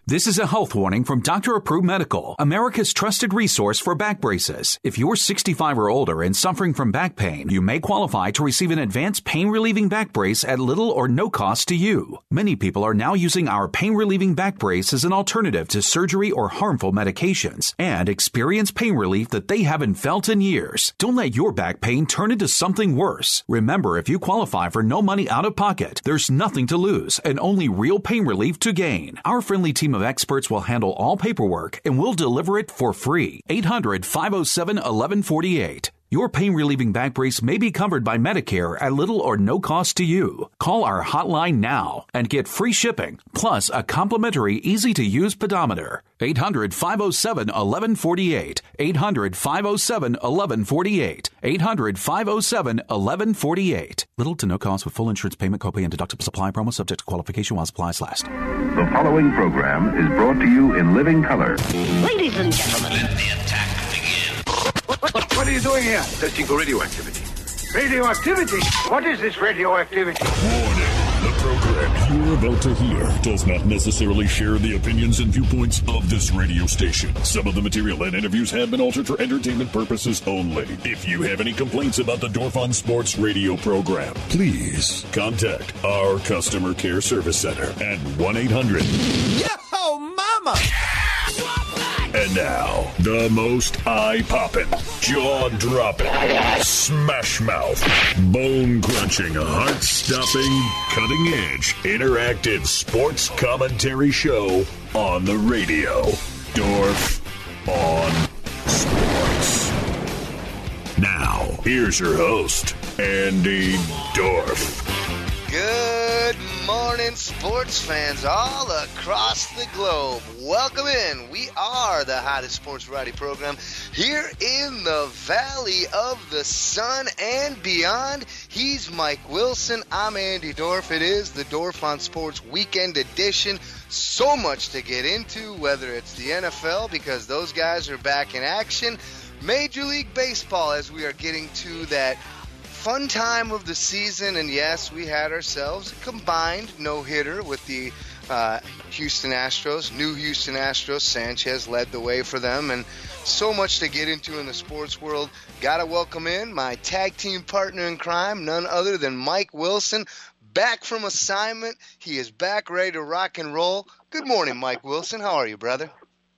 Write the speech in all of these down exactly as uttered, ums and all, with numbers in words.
This is a health warning from Doctor Approved Medical, America's trusted resource for back braces. If you're sixty-five or older and suffering from back pain, you may qualify to receive an advanced pain-relieving back brace at little or no cost to you. Many people are now using our pain-relieving back brace as an alternative to surgery or harmful medications and experience pain relief that they haven't felt in years. Don't let your back pain turn into something worse. Remember, if you qualify for no money out of pocket, there's nothing to lose and only real pain relief to gain. Our friendly team of experts will handle all paperwork and will deliver it for free. eight hundred, five oh seven, eleven forty-eight. Your pain-relieving back brace may be covered by Medicare at little or no cost to you. Call our hotline now and get free shipping, plus a complimentary, easy-to-use pedometer. eight hundred, five oh seven, eleven forty-eight. eight hundred, five oh seven, eleven forty-eight. eight hundred, five oh seven, eleven forty-eight. Little to no cost with full insurance payment, copay, and deductible supply promo subject to qualification while supplies last. The following program is brought to you in living color. Ladies and gentlemen, let the attack begin. What, what, what are you doing here? Testing for radioactivity. Radioactivity? What is this radioactivity? Warning. The program you're about to hear does not necessarily share the opinions and viewpoints of this radio station. Some of the material and interviews have been altered for entertainment purposes only. If you have any complaints about the Dorf on Sports radio program, please contact our customer care service center at one eight hundred. Yo, mama! And now, the most eye-popping, jaw-dropping, smash-mouth, bone-crunching, heart-stopping, cutting-edge, interactive sports commentary show on the radio. Dorf on Sports. Now, here's your host, Andy Dorf. Good morning, sports fans all across the globe. Welcome in. We are the hottest sports variety program here in the Valley of the Sun and beyond. He's Mike Wilson. I'm Andy Dorf. It is the Dorf on Sports Weekend Edition. So much to get into, whether it's the N F L, because those guys are back in action, Major League Baseball, as we are getting to that fun time of the season, and yes, we had ourselves a combined no-hitter with the uh, Houston Astros, new Houston Astros. Sanchez led the way for them, and so much to get into in the sports world. Gotta welcome in my tag team partner in crime, none other than Mike Wilson, back from assignment. He is back ready to rock and roll. Good morning, Mike Wilson. How are you, brother?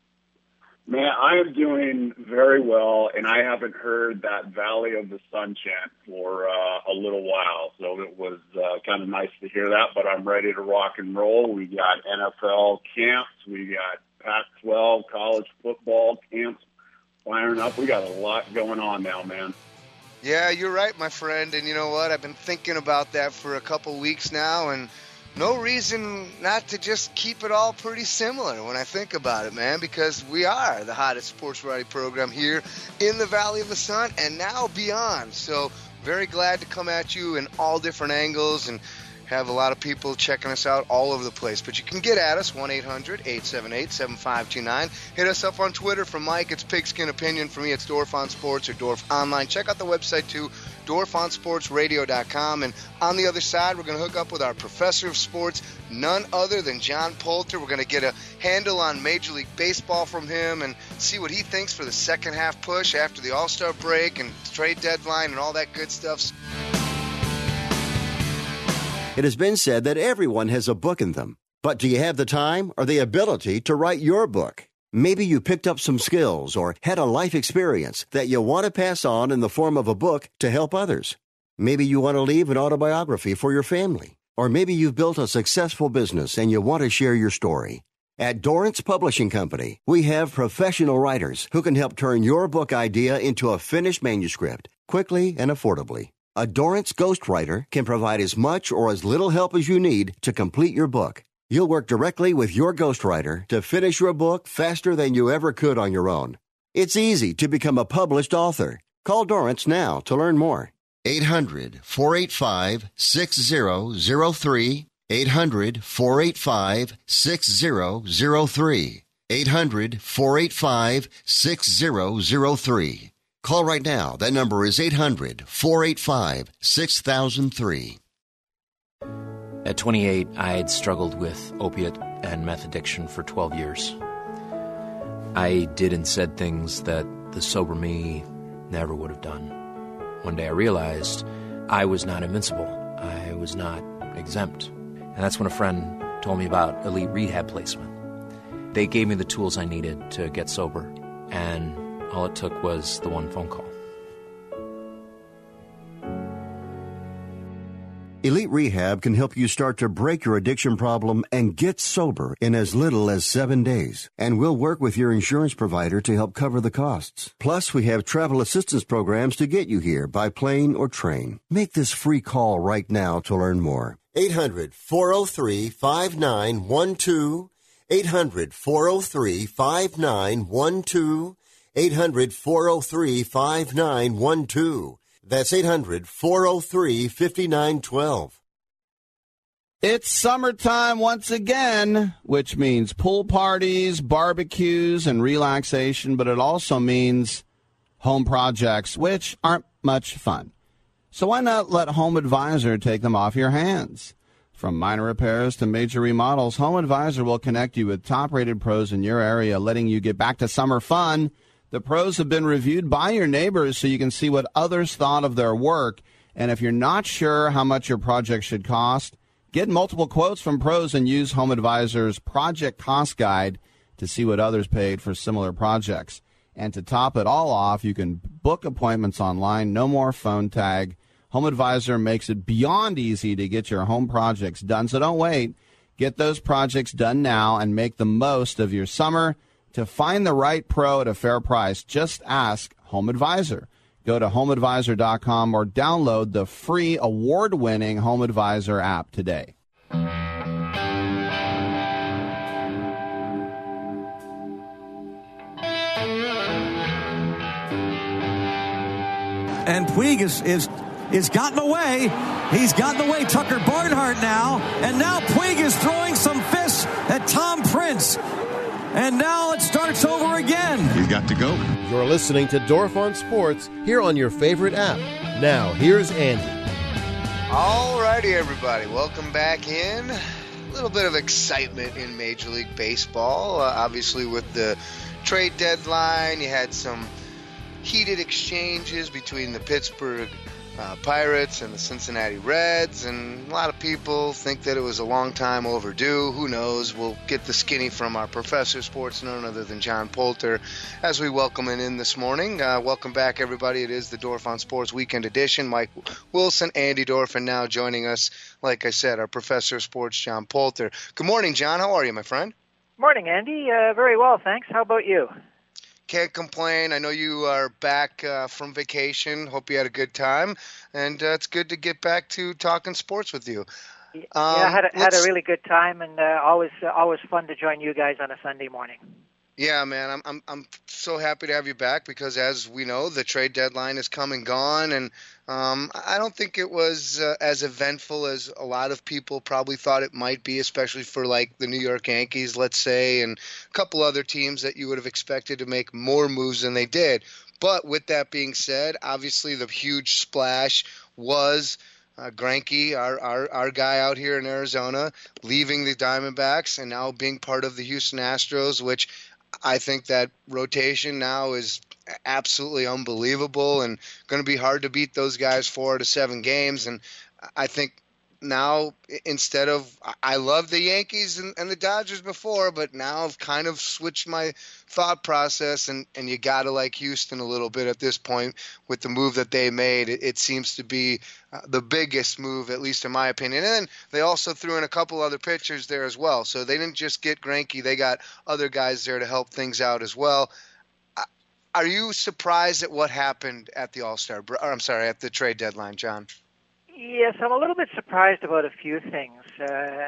Man, I am doing very well, and I haven't heard that Valley of the Sun chant for uh, a little while, so it was uh, kind of nice to hear that, but I'm ready to rock and roll. We got N F L camps, we got Pac twelve college football camps firing up. We got a lot going on now, man. Yeah, you're right, my friend, and you know what? I've been thinking about that for a couple weeks now, and no reason not to just keep it all pretty similar when I think about it, man, because we are the hottest sports variety program here in the Valley of the Sun and now beyond. So very glad to come at you in all different angles and have a lot of people checking us out all over the place. But you can get at us, one eight hundred, eight seven eight, seven five two nine. Hit us up on Twitter. For Mike, it's Pigskin Opinion. For me, it's Dorf on Sports or Dorf Online. Check out the website, too, dorf on sports radio dot com. And on the other side, we're going to hook up with our professor of sports, none other than John Poulter. We're going to get a handle on Major League Baseball from him and see what he thinks for the second half push after the All-Star break and trade deadline and all that good stuff. It has been said that everyone has a book in them. But do you have the time or the ability to write your book? Maybe you picked up some skills or had a life experience that you want to pass on in the form of a book to help others. Maybe you want to leave an autobiography for your family. Or maybe you've built a successful business and you want to share your story. At Dorrance Publishing Company, we have professional writers who can help turn your book idea into a finished manuscript quickly and affordably. A Dorrance ghostwriter can provide as much or as little help as you need to complete your book. You'll work directly with your ghostwriter to finish your book faster than you ever could on your own. It's easy to become a published author. Call Dorrance now to learn more. eight hundred, four eight five, six zero zero three. eight hundred, four eight five, six zero zero three. eight hundred, four eight five, six zero zero three. Call right now. That number is eight hundred, four eight five, six thousand three. At twenty-eight, I had struggled with opiate and meth addiction for twelve years. I did and said things that the sober me never would have done. One day I realized I was not invincible. I was not exempt. And that's when a friend told me about Elite Rehab Placement. They gave me the tools I needed to get sober, and all it took was the one phone call. Elite Rehab can help you start to break your addiction problem and get sober in as little as seven days. And we'll work with your insurance provider to help cover the costs. Plus, we have travel assistance programs to get you here by plane or train. Make this free call right now to learn more. eight hundred, four oh three, five nine one two. eight hundred, four oh three, five nine one two. eight hundred, four oh three, five nine one two. That's eight hundred, four oh three, five nine one two. It's summertime once again, which means pool parties, barbecues, and relaxation, but it also means home projects, which aren't much fun. So why not let Home Advisor take them off your hands? From minor repairs to major remodels, Home Advisor will connect you with top-rated pros in your area, letting you get back to summer fun. The pros have been reviewed by your neighbors so you can see what others thought of their work. And if you're not sure how much your project should cost, get multiple quotes from pros and use Home Advisor's Project Cost Guide to see what others paid for similar projects. And to top it all off, you can book appointments online, no more phone tag. Home Advisor makes it beyond easy to get your home projects done, so don't wait. Get those projects done now and make the most of your summer. To find the right pro at a fair price, just ask Home Advisor. Go to home advisor dot com or download the free award-winning Home Advisor app today. And Puig is, is, is gotten away. He's gotten away. Tucker Barnhart now. And now Puig is throwing some fists at Tom Prince. And now it starts over again. He's got to go. You're listening to Dorf on Sports here on your favorite app. Now, here's Andy. All righty, everybody. Welcome back in. A little bit of excitement in Major League Baseball. Uh, obviously, with the trade deadline, you had some heated exchanges between the Pittsburgh Uh, Pirates and the Cincinnati Reds, and a lot of people think that it was a long time overdue. Who knows? We'll get the skinny from our professor of sports, none other than John Poulter, as we welcome him in this morning. Uh, welcome back, everybody. It is the Dorf on Sports Weekend Edition. Mike Wilson, Andy Dorf, and now joining us, like I said, our professor of sports, John Poulter. Good morning, John. How are you, my friend? Morning, Andy. Uh, very well, thanks. How about you? Can't complain. I know you are back uh, from vacation. Hope you had a good time. And uh, it's good to get back to talking sports with you. Um, yeah, I had a, had a really good time, and uh, always uh, always fun to join you guys on a Sunday morning. Yeah, man, I'm I'm I'm so happy to have you back because, as we know, the trade deadline is come and gone, and um, I don't think it was uh, as eventful as a lot of people probably thought it might be, especially for like the New York Yankees, let's say, and a couple other teams that you would have expected to make more moves than they did. But with that being said, obviously the huge splash was Uh, Greinke, our, our our guy out here in Arizona, leaving the Diamondbacks and now being part of the Houston Astros, which I think that rotation now is absolutely unbelievable and going to be hard to beat those guys four to seven games. And I think now, instead of – I loved the Yankees and, and the Dodgers before, but now I've kind of switched my thought process, and, and you got to like Houston a little bit at this point with the move that they made. It, it seems to be uh, the biggest move, at least in my opinion. And then they also threw in a couple other pitchers there as well. So they didn't just get Greinke. They got other guys there to help things out as well. Are you surprised at what happened at the All-Star – or I'm sorry, at the trade deadline, John? Yes, I'm a little bit surprised about a few things. Uh,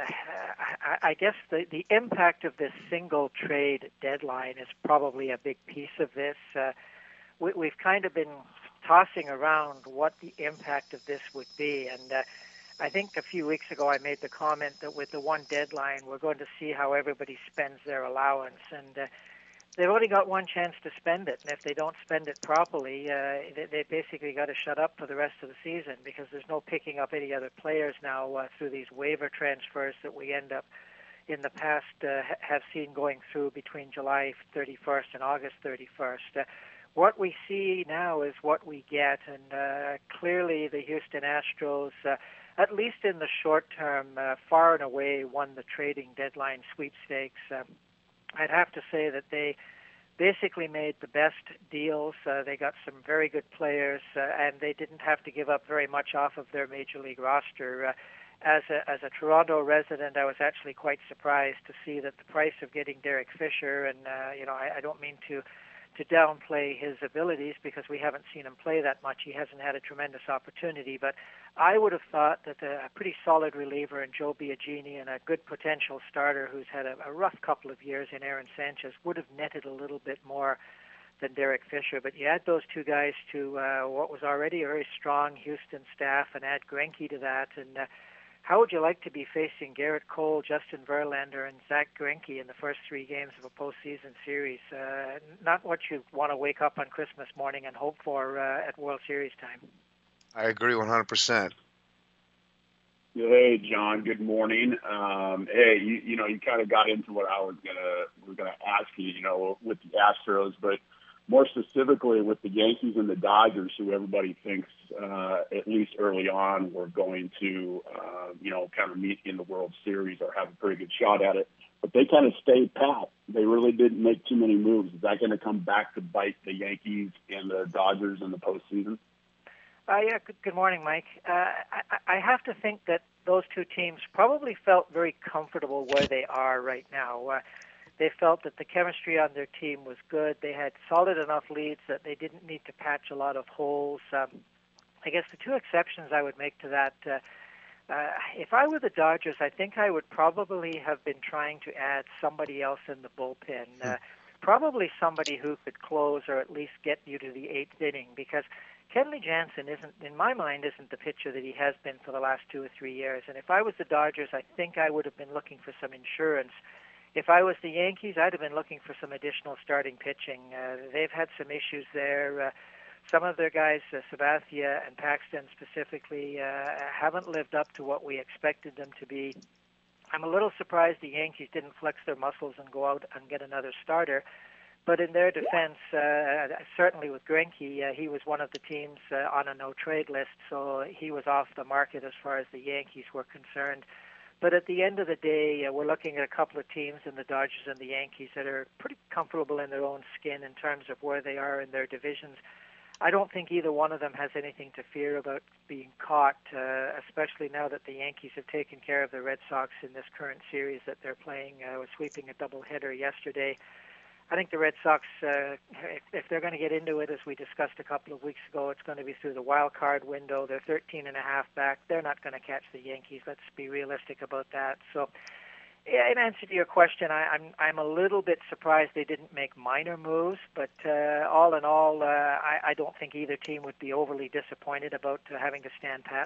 I, I guess the, the impact of this single trade deadline is probably a big piece of this. Uh, we, we've kind of been tossing around what the impact of this would be, and uh, I think a few weeks ago I made the comment that with the one deadline we're going to see how everybody spends their allowance, and uh, they've only got one chance to spend it, and if they don't spend it properly, uh, they, they basically got to shut up for the rest of the season because there's no picking up any other players now uh, through these waiver transfers that we end up in the past uh, have seen going through between July thirty-first and August thirty-first. Uh, what we see now is what we get, and uh, clearly the Houston Astros, uh, at least in the short term, uh, far and away won the trading deadline sweepstakes. Um, I'd have to say that they basically made the best deals. Uh, they got some very good players, uh, and they didn't have to give up very much off of their major league roster. Uh, as a as a Toronto resident, I was actually quite surprised to see that the price of getting Derek Fisher, and uh, you know, I, I don't mean to to downplay his abilities because we haven't seen him play that much. He hasn't had a tremendous opportunity, but I would have thought that a pretty solid reliever in Joe Biagini and a good potential starter who's had a, a rough couple of years in Aaron Sanchez would have netted a little bit more than Derek Fisher. But you add those two guys to uh, what was already a very strong Houston staff and add Greinke to that, and uh, how would you like to be facing Garrett Cole, Justin Verlander, and Zach Greinke in the first three games of a postseason series? Uh, not what you want to wake up on Christmas morning and hope for uh, at World Series time. I agree one hundred percent. Hey, John. Good morning. Um, hey, you, you know, you kind of got into what I was gonna was gonna ask you. You know, with the Astros, but more specifically with the Yankees and the Dodgers, who everybody thinks, uh, at least early on, were going to, uh, you know, kind of meet in the World Series or have a pretty good shot at it. But they kind of stayed pat. They really didn't make too many moves. Is that going to come back to bite the Yankees and the Dodgers in the postseason? Uh, yeah, good, good morning, Mike. Uh, I, I have to think that those two teams probably felt very comfortable where they are right now. Uh, They felt that the chemistry on their team was good. They had solid enough leads that they didn't need to patch a lot of holes. Um, I guess the two exceptions I would make to that, uh, uh, if I were the Dodgers, I think I would probably have been trying to add somebody else in the bullpen, uh, probably somebody who could close or at least get you to the eighth inning, because Kenley Jansen isn't, in my mind, isn't the pitcher that he has been for the last two or three years. And if I was the Dodgers, I think I would have been looking for some insurance. If I was the Yankees, I'd have been looking for some additional starting pitching. Uh, they've had some issues there. Uh, some of their guys, uh, Sabathia and Paxton specifically, uh, haven't lived up to what we expected them to be. I'm a little surprised the Yankees didn't flex their muscles and go out and get another starter. But in their defense, uh, certainly with Greinke, uh, he was one of the teams uh, on a no-trade list, so he was off the market as far as the Yankees were concerned. But at the end of the day, uh, we're looking at a couple of teams in the Dodgers and the Yankees that are pretty comfortable in their own skin in terms of where they are in their divisions. I don't think either one of them has anything to fear about being caught, uh, especially now that the Yankees have taken care of the Red Sox in this current series that they're playing, uh, sweeping a doubleheader yesterday. I think the Red Sox, uh, if, if they're going to get into it, as we discussed a couple of weeks ago, it's going to be through the wild card window. They're thirteen and a half back. They're not going to catch the Yankees. Let's be realistic about that. So, yeah, in answer to your question, I, I'm I'm a little bit surprised they didn't make minor moves, but uh, all in all, uh, I, I don't think either team would be overly disappointed about uh, having to stand pat.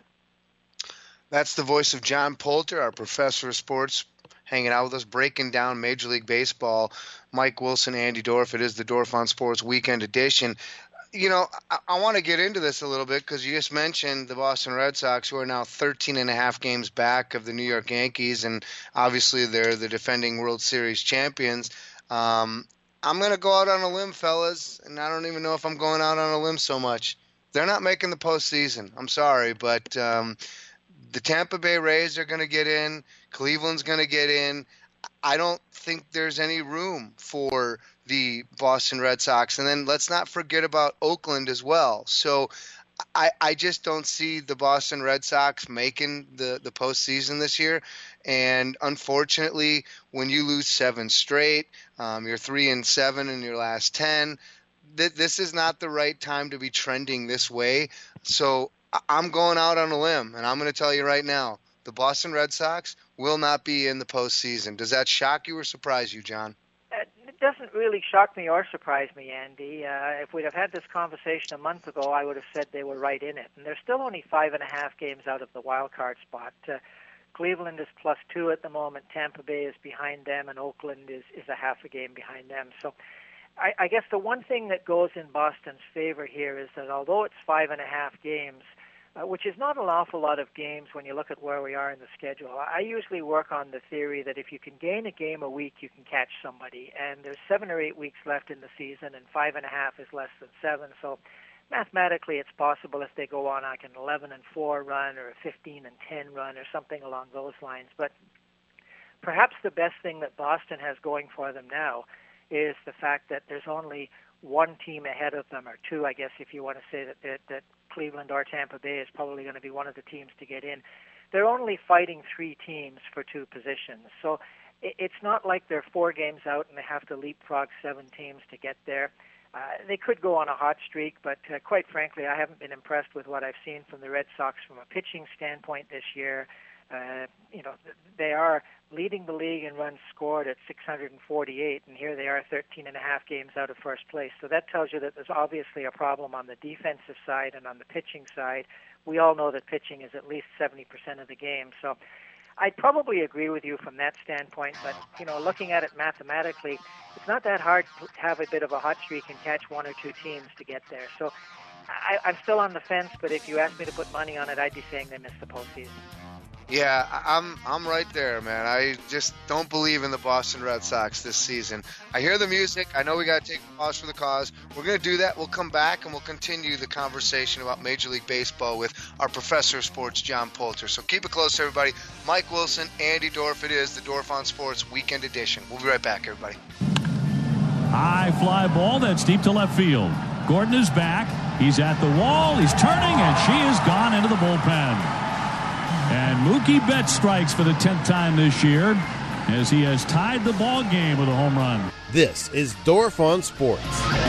That's the voice of John Poulter, our professor of sports, hanging out with us, breaking down Major League Baseball. Mike Wilson, Andy Dorf. It is the Dorf on Sports Weekend Edition. You know, I, I want to get into this a little bit because you just mentioned the Boston Red Sox, who are now thirteen and a half games back of the New York Yankees, and obviously they're the defending World Series champions. Um, I'm going to go out on a limb, fellas, and I don't even know if I'm going out on a limb so much. They're not making the postseason. I'm sorry, but um, the Tampa Bay Rays are going to get in. Cleveland's going to get in. I don't think there's any room for the Boston Red Sox. And then let's not forget about Oakland as well. So I, I just don't see the Boston Red Sox making the, the postseason this year. And unfortunately, when you lose seven straight, um, you're three and seven in your last ten, th- this is not the right time to be trending this way. So I'm going out on a limb, and I'm going to tell you right now, the Boston Red Sox will not be in the postseason. Does that shock you or surprise you, John? It doesn't really shock me or surprise me, Andy. Uh, if we'd have had this conversation a month ago, I would have said they were right in it. And they're still only five and a half games out of the wild card spot. Uh, Cleveland is plus two at the moment. Tampa Bay is behind them, and Oakland is, is a half a game behind them. So I, I guess the one thing that goes in Boston's favor here is that although it's five and a half games, uh, which is not an awful lot of games when you look at where we are in the schedule, I usually work on the theory that if you can gain a game a week, you can catch somebody. And there's seven or eight weeks left in the season, and five and a half is less than seven. So mathematically, it's possible if they go on like an eleven and four run or a fifteen and ten run or something along those lines. But perhaps the best thing that Boston has going for them now is the fact that there's only one team ahead of them, or two, I guess, if you want to say that, that, that Cleveland or Tampa Bay is probably going to be one of the teams to get in. They're only fighting three teams for two positions. So it, it's not like they're four games out and they have to leapfrog seven teams to get there. Uh, they could go on a hot streak, but uh, quite frankly, I haven't been impressed with what I've seen from the Red Sox from a pitching standpoint this year. Uh, you know, they are leading the league in runs scored at six hundred forty-eight, and here they are thirteen and a half games out of first place. So that tells you that there's obviously a problem on the defensive side and on the pitching side. We all know that pitching is at least seventy percent of the game. So I'd probably agree with you from that standpoint, but, you know, looking at it mathematically, it's not that hard to have a bit of a hot streak and catch one or two teams to get there. So I, I'm still on the fence, but if you asked me to put money on it, I'd be saying they missed the postseason. Yeah, I'm I'm right there, man. I just don't believe in the Boston Red Sox this season. I hear the music. I know we got to take a pause for the cause. We're going to do that. We'll come back and we'll continue the conversation about Major League Baseball with our professor of sports, John Poulter. So keep it close, everybody. Mike Wilson, Andy Dorf. It is the Dorf on Sports Weekend Edition. We'll be right back, everybody. High fly ball that's deep to left field. Gordon is back. He's at the wall. He's turning, and she is gone into the bullpen. And Mookie Betts strikes for the tenth time this year as he has tied the ball game with a home run. This is Dorf on Sports.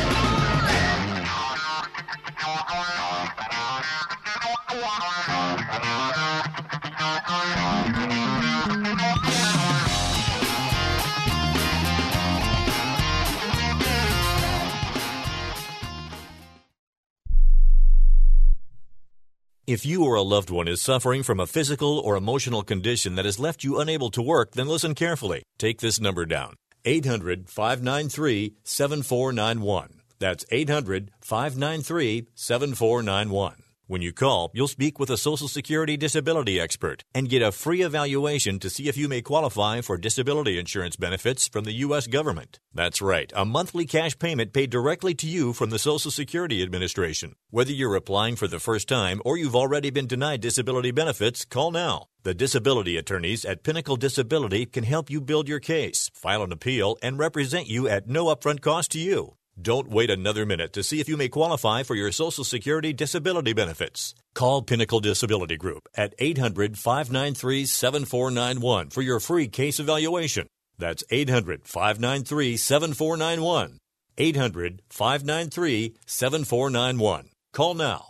If you or a loved one is suffering from a physical or emotional condition that has left you unable to work, then listen carefully. Take this number down, eight hundred, five nine three, seven four nine one. That's eight hundred, five nine three, seven four nine one. When you call, you'll speak with a Social Security disability expert and get a free evaluation to see if you may qualify for disability insurance benefits from the U S government. That's right, a monthly cash payment paid directly to you from the Social Security Administration. Whether you're applying for the first time or you've already been denied disability benefits, call now. The disability attorneys at Pinnacle Disability can help you build your case, file an appeal, and represent you at no upfront cost to you. Don't wait another minute to see if you may qualify for your Social Security disability benefits. Call Pinnacle Disability Group at eight hundred, five nine three, seven four nine one for your free case evaluation. That's eight hundred, five nine three, seven four nine one. eight hundred, five nine three, seven four nine one. Call now.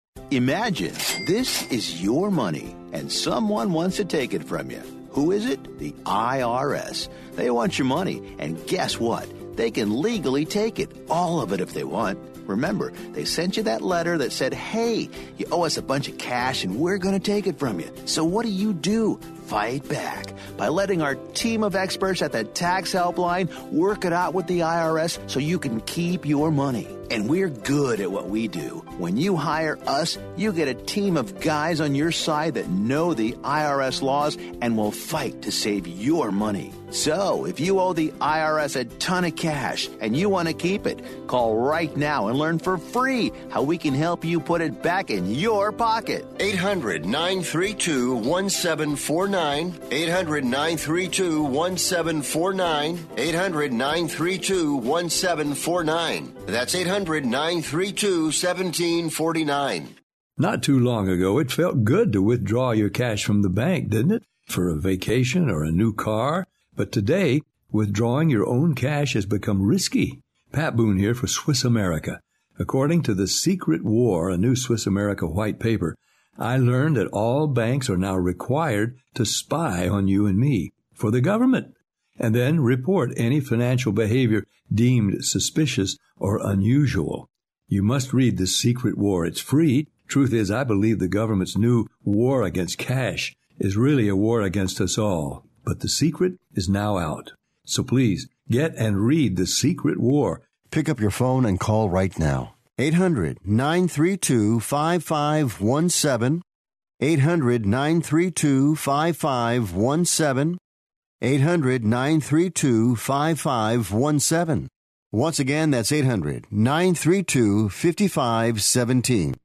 Imagine this is your money and someone wants to take it from you. Who is it? The I R S. They want your money, and guess what? They can legally take it, all of it if they want. Remember, they sent you that letter that said, hey, you owe us a bunch of cash and we're going to take it from you. So what do you do? Fight back by letting our team of experts at the tax helpline work it out with the I R S so you can keep your money. And we're good at what we do. When you hire us, you get a team of guys on your side that know the I R S laws and will fight to save your money. So, if you owe the I R S a ton of cash and you want to keep it, call right now and learn for free how we can help you put it back in your pocket. eight hundred, nine three two, one seven four nine. eight hundred, nine three two, one seven four nine. eight hundred, nine three two, one seven four nine. That's eight hundred, nine three two, one seven four nine. Not too long ago, it felt good to withdraw your cash from the bank, didn't it? For a vacation or a new car. But today, withdrawing your own cash has become risky. Pat Boone here for Swiss America. According to The Secret War, a new Swiss America white paper, I learned that all banks are now required to spy on you and me for the government, and then report any financial behavior deemed suspicious or unusual. You must read The Secret War. It's free. Truth is, I believe the government's new war against cash is really a war against us all. But the secret is now out. So please, get and read The Secret War. Pick up your phone and call right now. eight hundred, nine three two, five five one seven. eight hundred, nine three two, five five one seven. eight hundred, nine three two, five five one seven. Once again, that's eight hundred, nine three two, five five one seven.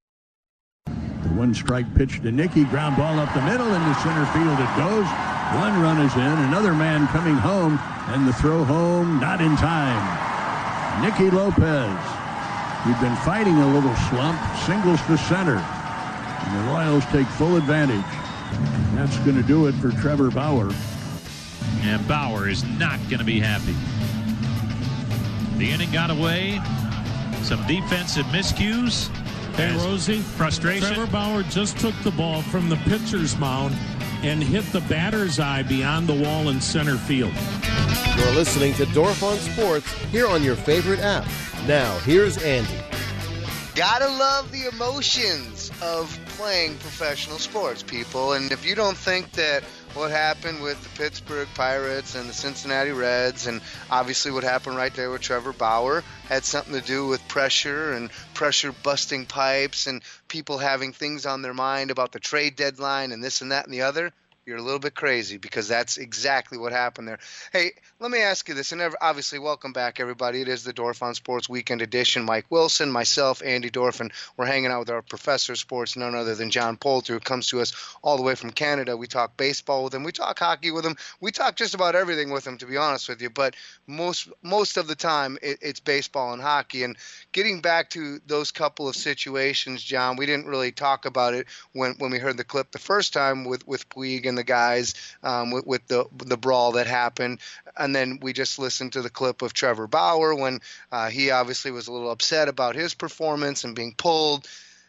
The one strike pitch to Nicky, ground ball up the middle, into center field it goes. One run is in, another man coming home, and the throw home not in time. Nicky Lopez, who'd been fighting a little slump, singles to center. And the Royals take full advantage. That's going to do it for Trevor Bauer. And Bauer is not going to be happy. The inning got away. Some defensive miscues. Hey, Rosie. Frustration. Trevor Bauer just took the ball from the pitcher's mound and hit the batter's eye beyond the wall in center field. You're listening to Dorf on Sports here on your favorite app. Now, here's Andy. Gotta love the emotions of playing professional sports, people. And if you don't think that what happened with the Pittsburgh Pirates and the Cincinnati Reds, and obviously what happened right there with Trevor Bauer, had something to do with pressure and pressure busting pipes and people having things on their mind about the trade deadline and this and that and the other, you're a little bit crazy, because that's exactly what happened there. Hey, let me ask you this, and obviously welcome back, everybody. It is the Dorf on Sports Weekend Edition. Mike Wilson, myself, Andy Dorf, and we're hanging out with our professor of sports, none other than John Poulter, who comes to us all the way from Canada. We talk baseball with him. We talk hockey with him. We talk just about everything with him, to be honest with you. But most most of the time, it, it's baseball and hockey. And getting back to those couple of situations, John, we didn't really talk about it when, when we heard the clip the first time with, with Puig and the guys um, with, with the the brawl that happened. And then we just listened to the clip of Trevor Bauer when uh, he obviously was a little upset about his performance and being pulled.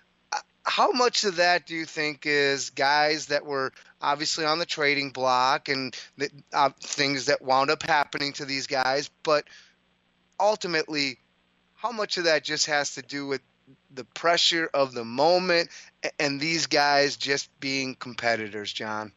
How much of that do you think is guys that were obviously on the trading block and the, uh, things that wound up happening to these guys, but ultimately, how much of that just has to do with the pressure of the moment and these guys just being competitors, John?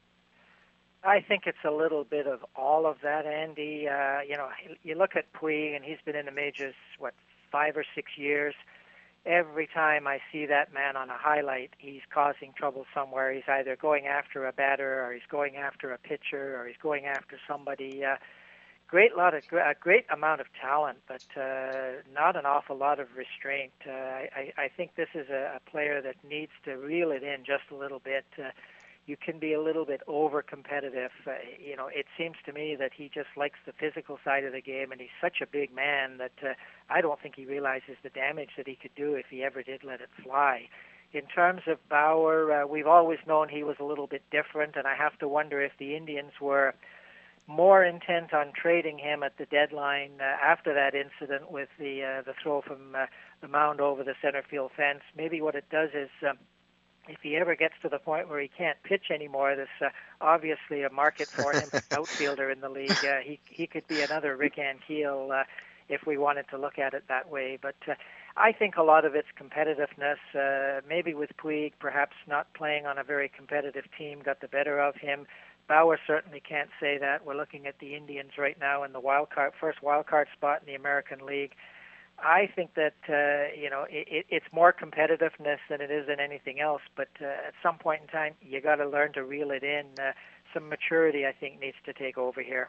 I think it's a little bit of all of that, Andy. Uh, you know, you look at Puig, and he's been in the majors, what, five or six years. Every time I see that man on a highlight, he's causing trouble somewhere. He's either going after a batter, or he's going after a pitcher, or he's going after somebody. Uh, great lot of a great amount of talent, but uh, not an awful lot of restraint. Uh, I, I think this is a, a player that needs to reel it in just a little bit. Uh, You can be a little bit over-competitive. Uh, you know, it seems to me that he just likes the physical side of the game, and he's such a big man that uh, I don't think he realizes the damage that he could do if he ever did let it fly. In terms of Bauer, uh, we've always known he was a little bit different, and I have to wonder if the Indians were more intent on trading him at the deadline uh, after that incident with the uh, the throw from uh, the mound over the center field fence. Maybe what it does is, um, if he ever gets to the point where he can't pitch anymore, there's uh, obviously a market for him as an outfielder in the league. Uh, he he could be another Rick Ankiel uh, if we wanted to look at it that way. But uh, I think a lot of it's competitiveness. Uh, maybe with Puig, perhaps not playing on a very competitive team got the better of him. Bauer certainly can't say that. We're looking at the Indians right now in the wild card, first wild card spot in the American League. I think that, uh, you know, it, it's more competitiveness than it is in anything else. But uh, at some point in time, you got to learn to reel it in. Uh, some maturity, I think, needs to take over here.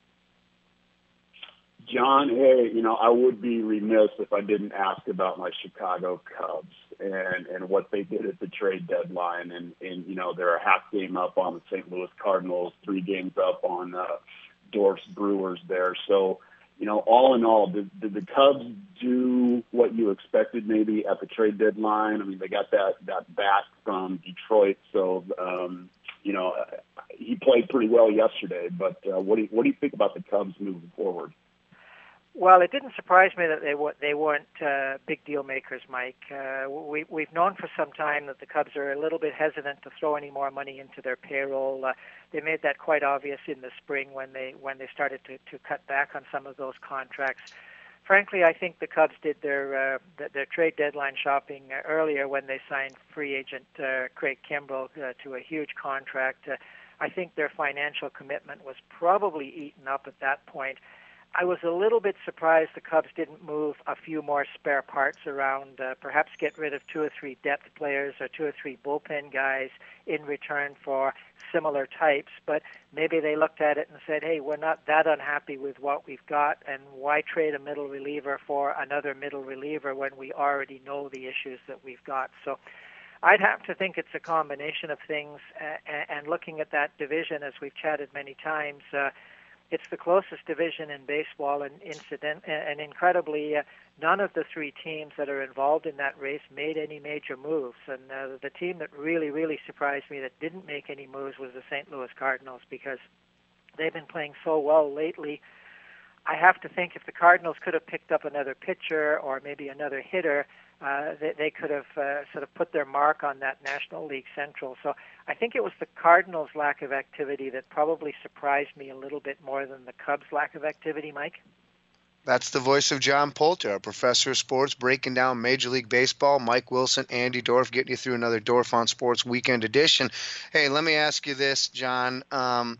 John, hey, you know, I would be remiss if I didn't ask about my Chicago Cubs and, and what they did at the trade deadline. And, and, you know, they're a half game up on the Saint Louis Cardinals, three games up on uh, Dorf's Brewers there. So, you know, all in all, did, did the Cubs do what you expected maybe at the trade deadline? I mean, they got that, that bat from Detroit, so, um, you know, he played pretty well yesterday. But uh, what do you, what do you think about the Cubs moving forward? Well, it didn't surprise me that they w- they weren't uh, big deal makers, Mike. Uh, we, we've known for some time that the Cubs are a little bit hesitant to throw any more money into their payroll. Uh, they made that quite obvious in the spring when they when they started to, to cut back on some of those contracts. Frankly, I think the Cubs did their uh, their trade deadline shopping earlier when they signed free agent uh, Craig Kimbrell uh, to a huge contract. Uh, I think their financial commitment was probably eaten up at that point. I was a little bit surprised the Cubs didn't move a few more spare parts around, uh, perhaps get rid of two or three depth players or two or three bullpen guys in return for similar types. But maybe they looked at it and said, hey, we're not that unhappy with what we've got, and why trade a middle reliever for another middle reliever when we already know the issues that we've got? So I'd have to think it's a combination of things, uh, and looking at that division, as we've chatted many times, uh, it's the closest division in baseball, and incident, and incredibly, uh, none of the three teams that are involved in that race made any major moves. And uh, the team that really, really surprised me that didn't make any moves was the Saint Louis Cardinals, because they've been playing so well lately. I have to think if the Cardinals could have picked up another pitcher or maybe another hitter, uh, they, they could have uh, sort of put their mark on that National League Central. So I think it was the Cardinals' lack of activity that probably surprised me a little bit more than the Cubs' lack of activity, Mike. That's the voice of John Poulter, a professor of sports, breaking down Major League Baseball. Mike Wilson, Andy Dorf, getting you through another Dorf on Sports Weekend Edition. Hey, let me ask you this, John. Um,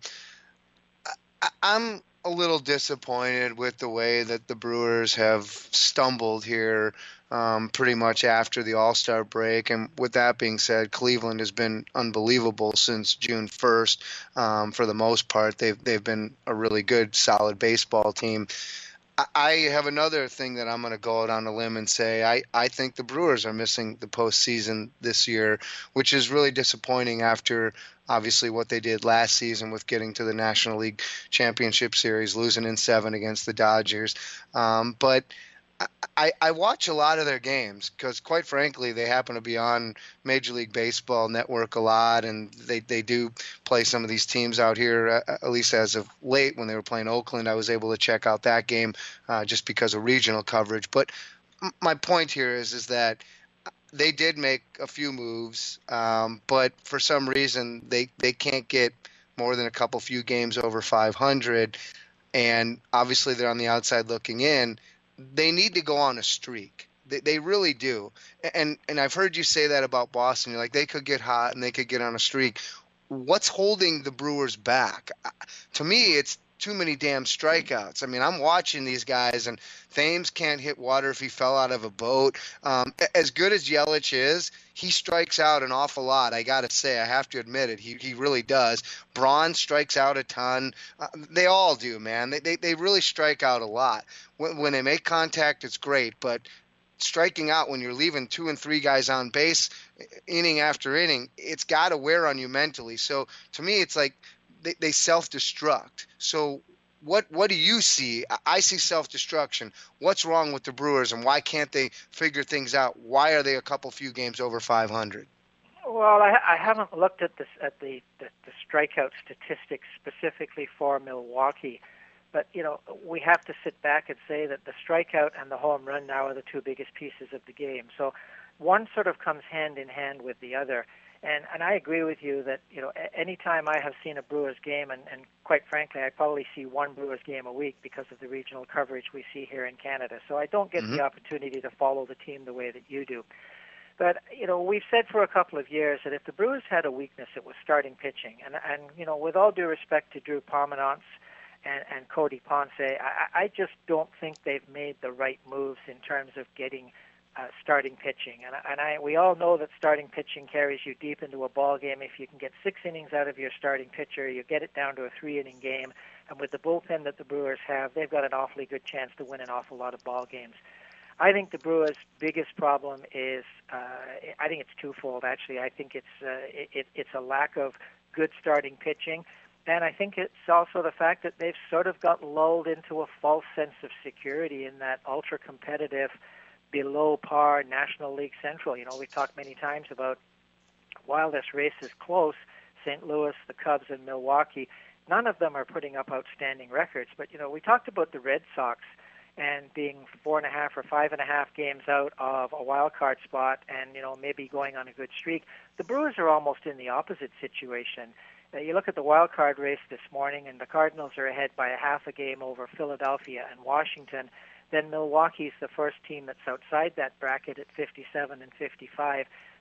I, I'm a little disappointed with the way that the Brewers have stumbled here um, pretty much after the All-Star break. And with that being said, Cleveland has been unbelievable since June first. Um, for the most part, they've, they've been a really good, solid baseball team. I have another thing that I'm going to go out on a limb and say I, I think the Brewers are missing the postseason this year, which is really disappointing after obviously what they did last season with getting to the National League Championship Series, losing in seven against the Dodgers. Um, but I, I watch a lot of their games because, quite frankly, they happen to be on Major League Baseball Network a lot, and they, they do play some of these teams out here, uh, at least as of late. When they were playing Oakland, I was able to check out that game uh, just because of regional coverage. But m- my point here is, is that they did make a few moves, um, but for some reason they, they can't get more than a couple few games over five hundred, and obviously they're on the outside looking in. They need to go on a streak. They, they really do. And and I've heard you say that about Boston. You're like, they could get hot and they could get on a streak. What's holding the Brewers back? To me, it's too many damn strikeouts. I mean, I'm watching these guys, and Thames can't hit water if he fell out of a boat. Um, as good as Yelich is, he strikes out an awful lot. I got to say, I have to admit it. He he really does. Braun strikes out a ton. Uh, they all do, man. They, they they really strike out a lot. When, when they make contact, it's great, but striking out when you're leaving two and three guys on base inning after inning, it's got to wear on you mentally. So to me, it's like they, they self-destruct. So what what do you see? I see self-destruction. What's wrong with the Brewers, and why can't they figure things out? Why are they a couple few games over five hundred? Well, I, I haven't looked at this at the, the, the strikeout statistics specifically for Milwaukee. But, you know, we have to sit back and say that the strikeout and the home run now are the two biggest pieces of the game. So one sort of comes hand in hand with the other. And and I agree with you that, you know, any time I have seen a Brewers game, and, and quite frankly, I probably see one Brewers game a week because of the regional coverage we see here in Canada. So I don't get mm-hmm. the opportunity to follow the team the way that you do. But, you know, we've said for a couple of years that if the Brewers had a weakness, it was starting pitching. And, and you know, with all due respect to Drew Pomeranz and, and Cody Ponce, I, I just don't think they've made the right moves in terms of getting uh, starting pitching. And, and I, we all know that starting pitching carries you deep into a ball game. If you can get six innings out of your starting pitcher, you get it down to a three-inning game. And with the bullpen that the Brewers have, they've got an awfully good chance to win an awful lot of ball games. I think the Brewers' biggest problem is, uh, I think it's twofold, actually. I think it's uh, it, it's a lack of good starting pitching, and I think it's also the fact that they've sort of got lulled into a false sense of security in that ultra-competitive, below-par National League Central. You know, we've talked many times about while this race is close, Saint Louis, the Cubs, and Milwaukee, none of them are putting up outstanding records. But, you know, we talked about the Red Sox and being four and a half or five and a half games out of a wild card spot and, you know, maybe going on a good streak. The Brewers are almost in the opposite situation. Uh, you look at the wild card race this morning, and the Cardinals are ahead by a half a game over Philadelphia and Washington. Then Milwaukee's the first team that's outside that bracket at fifty-seven and fifty-five.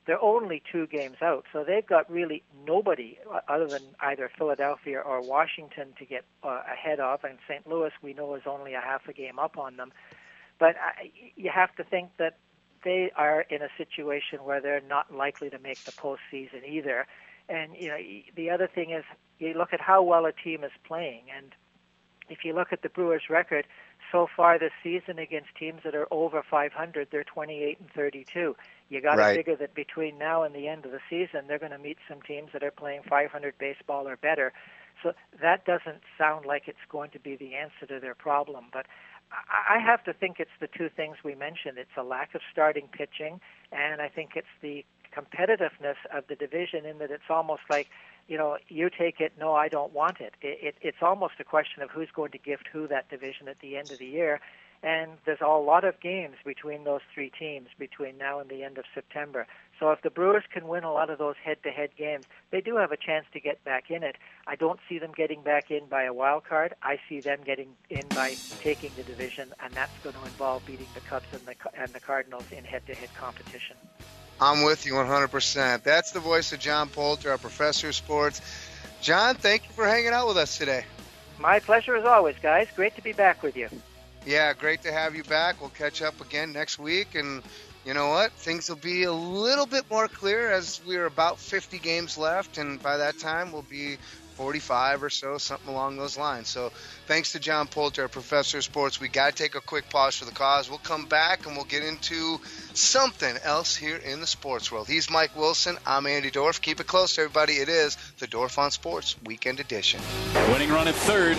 they're only two games out. So they've got really nobody other than either Philadelphia or Washington to get uh, ahead of. And Saint Louis, we know, is only a half a game up on them. But uh, you have to think that they are in a situation where they're not likely to make the postseason either. And, you know, the other thing is you look at how well a team is playing. And if you look at the Brewers' record so far this season against teams that are over five hundred, they're twenty-eight and thirty-two. You got to Right. figure that between now and the end of the season, they're going to meet some teams that are playing five hundred baseball or better. So that doesn't sound like it's going to be the answer to their problem. But I have to think it's the two things we mentioned. It's a lack of starting pitching, and I think it's the competitiveness of the division in that it's almost like, you know, you take it, no, I don't want it. It, it. It's almost a question of who's going to gift who that division at the end of the year. And there's a lot of games between those three teams between now and the end of September. So if the Brewers can win a lot of those head-to-head games, they do have a chance to get back in it. I don't see them getting back in by a wild card. I see them getting in by taking the division, and that's going to involve beating the Cubs and the, and the Cardinals in head-to-head competition. I'm with you one hundred percent. That's the voice of John Poulter, our professor of sports. John, thank you for hanging out with us today. My pleasure as always, guys. Great to be back with you. Yeah, great to have you back. We'll catch up again next week. And you know what? Things will be a little bit more clear as we're about fifty games left. And by that time, we'll be forty-five or so, something along those lines. So thanks to John Poulter, our professor of sports. We got to take a quick pause for the cause. We'll come back and we'll get into something else here in the sports world. He's Mike Wilson. I'm Andy Dorff. Keep it close, everybody. It is the Dorff on Sports Weekend Edition. Winning run at third.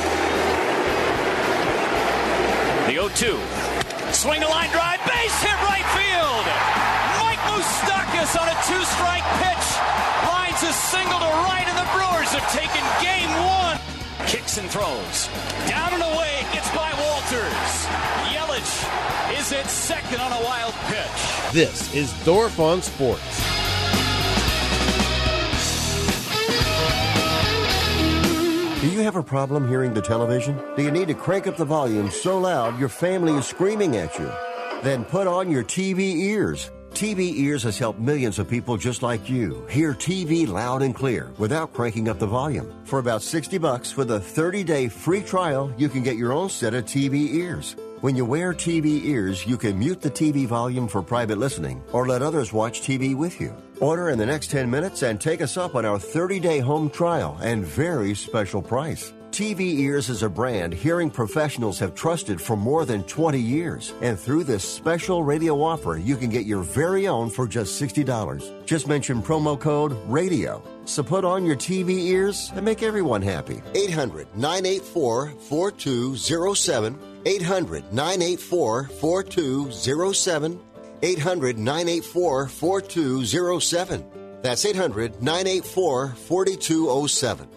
The oh two. Swing a line drive. Base hit right field. Mike Moustakas on a two-strike pitch. Lines a single to right, and the Brewers have taken game one. Kicks and throws. Down and away. Gets by Walters. Yelich is at second on a wild pitch. This is Dorff on Sports. Do you have a problem hearing the television? Do you need to crank up the volume so loud your family is screaming at you? Then put on your T V ears. T V Ears has helped millions of people just like you hear T V loud and clear without cranking up the volume. For about sixty bucks with a thirty-day free trial, you can get your own set of T V ears. When you wear T V ears, you can mute the T V volume for private listening or let others watch T V with you. Order in the next ten minutes and take us up on our thirty-day home trial and very special price. T V Ears is a brand hearing professionals have trusted for more than twenty years. And through this special radio offer, you can get your very own for just sixty dollars. Just mention promo code RADIO. So put on your T V ears and make everyone happy. eight hundred, nine eight four, four two zero seven. eight hundred, nine eight four, four two zero seven. eight hundred, nine eight four, four two zero seven. That's eight hundred, nine eight four, four two zero seven.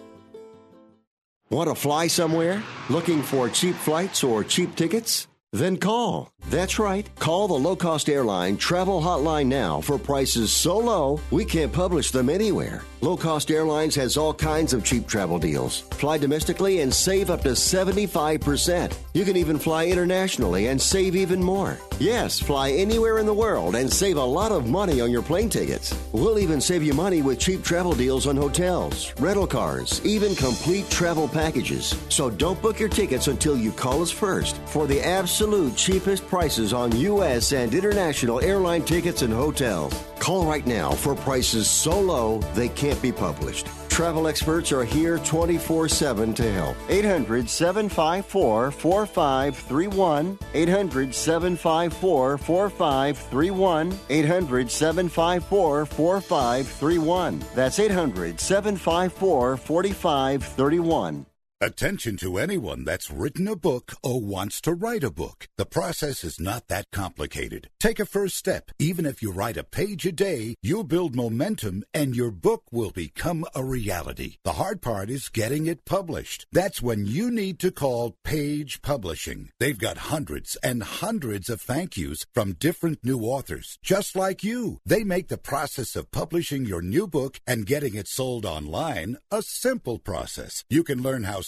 Want to fly somewhere? Looking for cheap flights or cheap tickets? Then call. That's right. Call the low-cost airline travel hotline now for prices so low we can't publish them anywhere. Low Cost Airlines has all kinds of cheap travel deals. Fly domestically and save up to seventy-five percent. You can even fly internationally and save even more. Yes, fly anywhere in the world and save a lot of money on your plane tickets. We'll even save you money with cheap travel deals on hotels, rental cars, even complete travel packages. So don't book your tickets until you call us first for the absolute cheapest prices on U S and international airline tickets and hotels. Call right now for prices so low they can't be published. Travel experts are here twenty-four seven to help. eight hundred, seven five four, four five three one. eight hundred, seven five four, four five three one. eight hundred, seven five four, four five three one. That's eight hundred, seven five four, four five three one. Attention to anyone that's written a book or wants to write a book. The process is not that complicated. Take a first step. Even if you write a page a day, you'll build momentum and your book will become a reality. The hard part is getting it published. That's when you need to call Page Publishing. They've got hundreds and hundreds of thank yous from different new authors, just like you. They make the process of publishing your new book and getting it sold online a simple process. You can learn how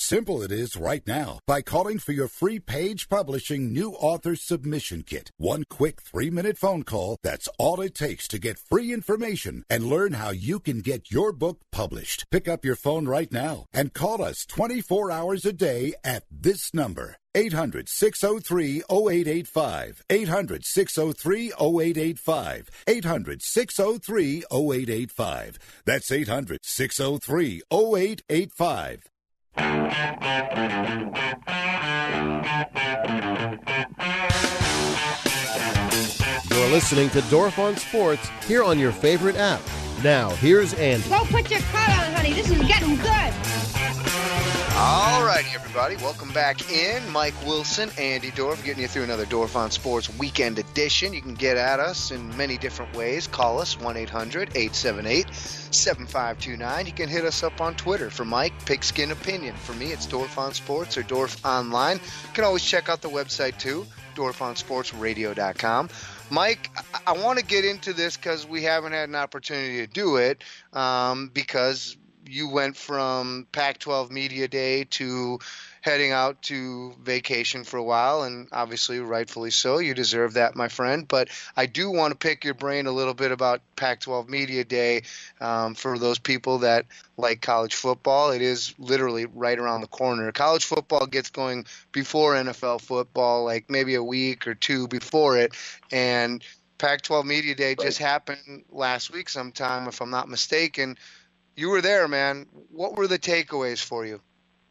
simple it is right now by calling for your free Page Publishing New Author Submission Kit. One quick three-minute phone call, that's all it takes to get free information and learn how you can get your book published. Pick up your phone right now and call us twenty-four hours a day at this number. eight hundred, six oh three, oh eight eight five. eight hundred, six oh three, oh eight eight five. eight hundred, six oh three, oh eight eight five. That's eight hundred, six oh three, oh eight eight five. You're listening to Dorf on Sports here on your favorite app. Now, here's Andy. Go put your coat on, honey. This is getting good. All righty, everybody. Welcome back in. Mike Wilson, Andy Dorf, getting you through another Dorf on Sports weekend edition. You can get at us in many different ways. Call us, one eight hundred, eight seven eight, seven five two nine. You can hit us up on Twitter. For Mike, Pigskin Opinion. For me, it's Dorf on Sports or Dorf Online. You can always check out the website, too, dorf on sports radio dot com. Mike, I, I want to get into this because we haven't had an opportunity to do it um, because – you went from Pac twelve Media Day to heading out to vacation for a while, and obviously, rightfully so. You deserve that, my friend. But I do want to pick your brain a little bit about Pac twelve Media Day um, for those people that like college football. It is literally right around the corner. College football gets going before N F L football, like maybe a week or two before it, and Pac twelve Media Day just happened last week sometime, if I'm not mistaken. You were there, man. What were the takeaways for you?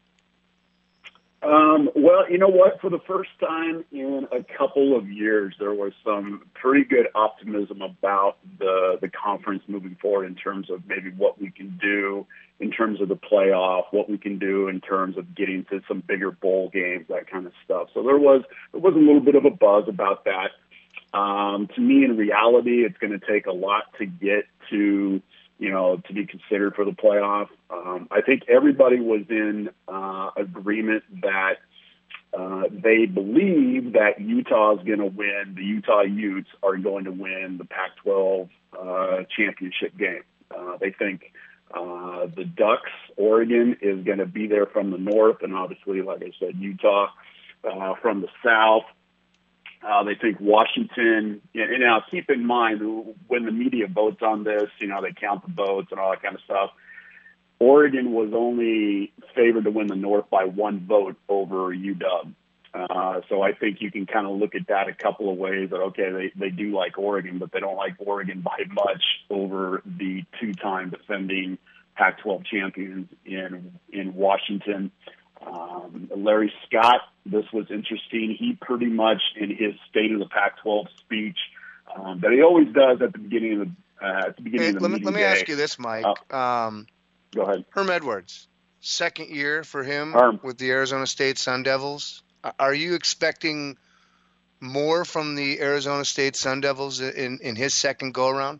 Um, well, you know what? For the first time in a couple of years, there was some pretty good optimism about the the conference moving forward in terms of maybe what we can do in terms of the playoff, what we can do in terms of getting to some bigger bowl games, that kind of stuff. So there was there was a little bit of a buzz about that. Um, to me, in reality, it's going to take a lot to get to you know, to be considered for the playoff. Um, I think everybody was in uh, agreement that uh, they believe that Utah is going to win, the Utah Utes are going to win the Pac twelve uh, championship game. Uh, they think uh, the Ducks, Oregon, is going to be there from the north, and obviously, like I said, Utah uh, from the south. Uh, they think Washington, and now keep in mind, when the media votes on this, you know, they count the votes and all that kind of stuff. Oregon was only favored to win the North by one vote over U W. Uh, so I think you can kind of look at that a couple of ways that, okay, they, they do like Oregon, but they don't like Oregon by much over the two-time defending Pac twelve champions in in Washington. Um, Larry Scott, this was interesting. He pretty much, in his State of the Pac twelve speech, um, that he always does at the beginning of the uh, at the beginning hey, of the let me, meeting let me day. ask you this, Mike. Uh, um, go ahead. Herm Edwards, second year for him Herm. with the Arizona State Sun Devils. Are you expecting more from the Arizona State Sun Devils in, in his second go around?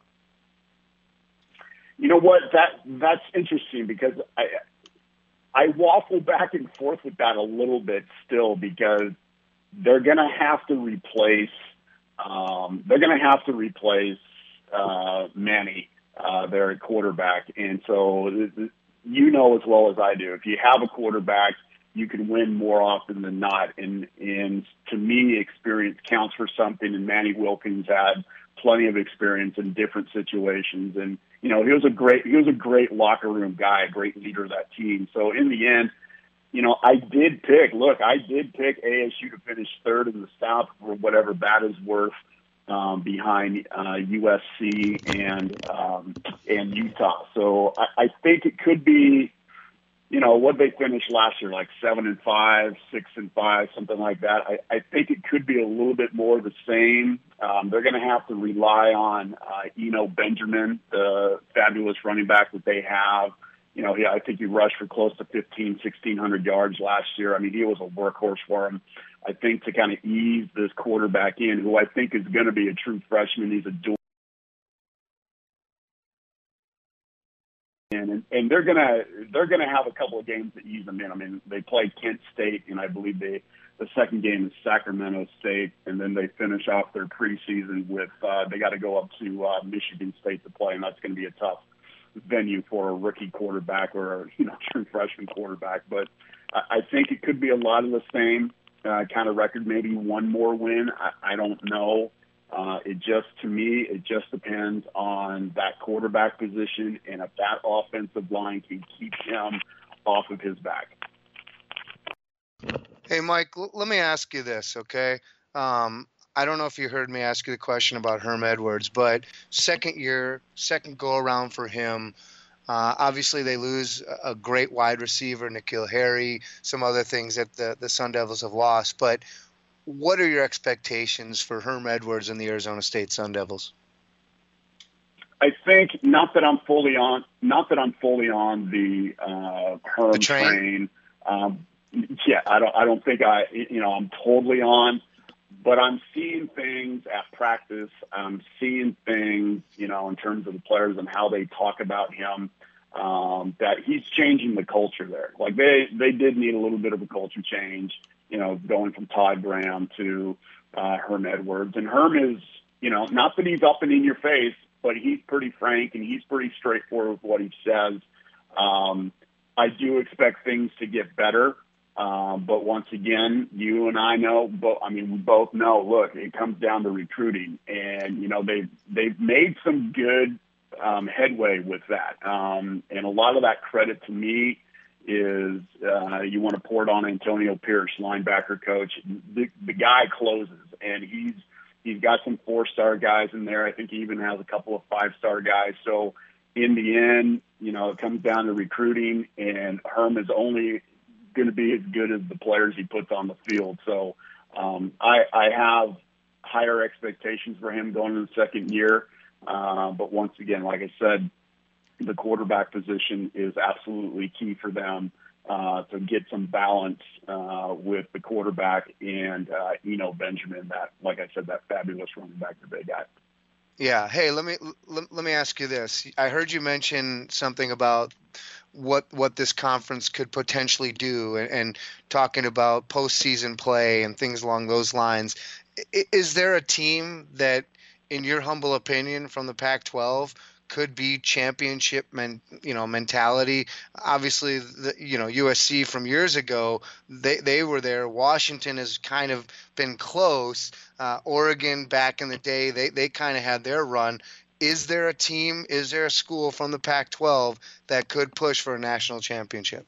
You know what? That that's interesting because I. I waffle back and forth with that a little bit still because they're going to have to replace um, they're going to have to replace uh, Manny uh, there at quarterback, and so you know as well as I do, if you have a quarterback, you can win more often than not. And and to me, experience counts for something. And Manny Wilkins had plenty of experience in different situations, and you know, he was a great, he was a great locker room guy, a great leader of that team. So in the end, you know, I did pick, look, I did pick A S U to finish third in the South for whatever that is worth, um, behind uh, U S C and um, and Utah. So I, I think it could be, you know, what they finished last year, like seven and five, six and five, something like that. I, I think it could be a little bit more of the same. Um, they're going to have to rely on uh, Eno Benjamin, the fabulous running back that they have. You know, he, I think he rushed for close to fifteen, sixteen hundred yards last year. I mean, he was a workhorse for him. I think to kind of ease this quarterback in, who I think is going to be a true freshman. He's a dual. And, and they're gonna they're gonna have a couple of games to ease them in. I mean, they play Kent State, and I believe they the second game is Sacramento State, and then they finish off their preseason with uh, they got to go up to uh, Michigan State to play, and that's going to be a tough venue for a rookie quarterback or a, you know true freshman quarterback. But I, I think it could be a lot of the same uh, kind of record, maybe one more win. I, I don't know. Uh, it just, to me, it just depends on that quarterback position and if that offensive line can keep him off of his back. Hey, Mike, l- let me ask you this, okay? Um, I don't know if you heard me ask you the question about Herm Edwards, but second year, second go around for him. Uh, obviously, they lose a great wide receiver, N'Keal Harry, some other things that the, the Sun Devils have lost. But what are your expectations for Herm Edwards and the Arizona State Sun Devils? I think not that I'm fully on, not that I'm fully on the uh, Herm the train. train. Um, yeah, I don't. I don't think I. You know, I'm totally on. But I'm seeing things at practice. I'm seeing things, you know, in terms of the players and how they talk about him. Um, that he's changing the culture there. Like they, they did need a little bit of a culture change, you know, going from Todd Graham to uh, Herm Edwards. And Herm is, you know, not that he's up and in your face, but he's pretty frank and he's pretty straightforward with what he says. Um, I do expect things to get better. Um, but once again, you and I know, but I mean, we both know, look, it comes down to recruiting and, you know, they've, they've made some good um, headway with that. Um, and a lot of that credit to me is uh, you want to pour it on Antonio Pierce, linebacker coach. The, the guy closes and he's, he's got some four-star guys in there. I think he even has a couple of five-star guys. So in the end, you know, it comes down to recruiting and Herm is only going to be as good as the players he puts on the field. So um, I, I have higher expectations for him going in the second year. Uh, but once again, like I said, the quarterback position is absolutely key for them uh, to get some balance uh, with the quarterback and uh, Eno Benjamin, that, like I said, that fabulous running back that they got. Yeah. Hey, let me let, let me ask you this. I heard you mention something about what what this conference could potentially do, and, and talking about postseason play and things along those lines. I, is there a team that, in your humble opinion, from the Pac twelve, could be championship men, you know, mentality? Obviously, the, you know, U S C from years ago, they they were there. Washington has kind of been close. Uh, Oregon back in the day, they they kind of had their run. Is there a team, is there a school from the Pac twelve that could push for a national championship?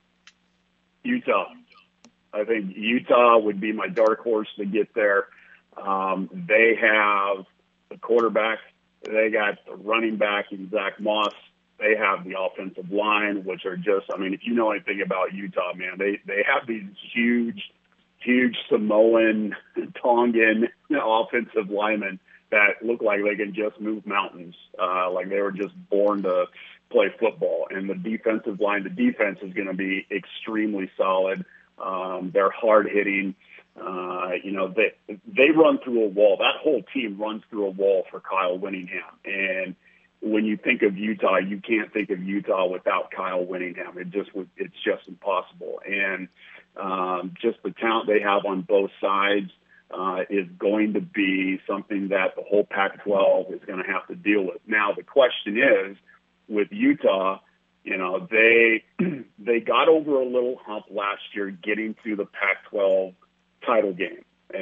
Utah. I think Utah would be my dark horse to get there. Um, they have the quarterback. They got the running back in Zach Moss. They have the offensive line, which are just, I mean, if you know anything about Utah, man, they, they have these huge, huge Samoan, Tongan offensive linemen that look like they can just move mountains, uh, like they were just born to play football. And the defensive line, the defense is going to be extremely solid. Um, they're hard hitting. Uh, you know, they they run through a wall. That whole team runs through a wall for Kyle Whittingham. And when you think of Utah, you can't think of Utah without Kyle Whittingham. It just would, it's just impossible. And um, just the talent they have on both sides uh, is going to be something that the whole Pac twelve is going to have to deal with. Now, the question is, with Utah, you know, they they got over a little hump last year getting to the Pac twelve title game, uh,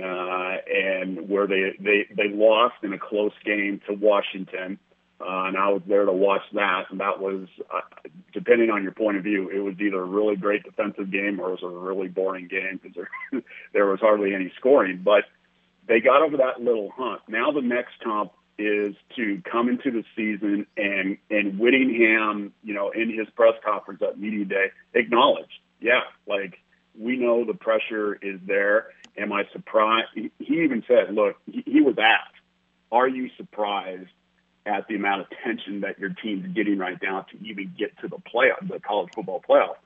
and where they, they, they lost in a close game to Washington. Uh, and I was there to watch that. And that was, uh, depending on your point of view, it was either a really great defensive game or it was a really boring game because there, there was hardly any scoring. But they got over that little hump. Now the next hump is to come into the season and, and Whittingham, you know, in his press conference at Media Day, acknowledged, yeah, like, we know the pressure is there. Am I surprised? He, he even said, look, he, he was asked, are you surprised at the amount of tension that your team's getting right now to even get to the playoff, the college football playoff?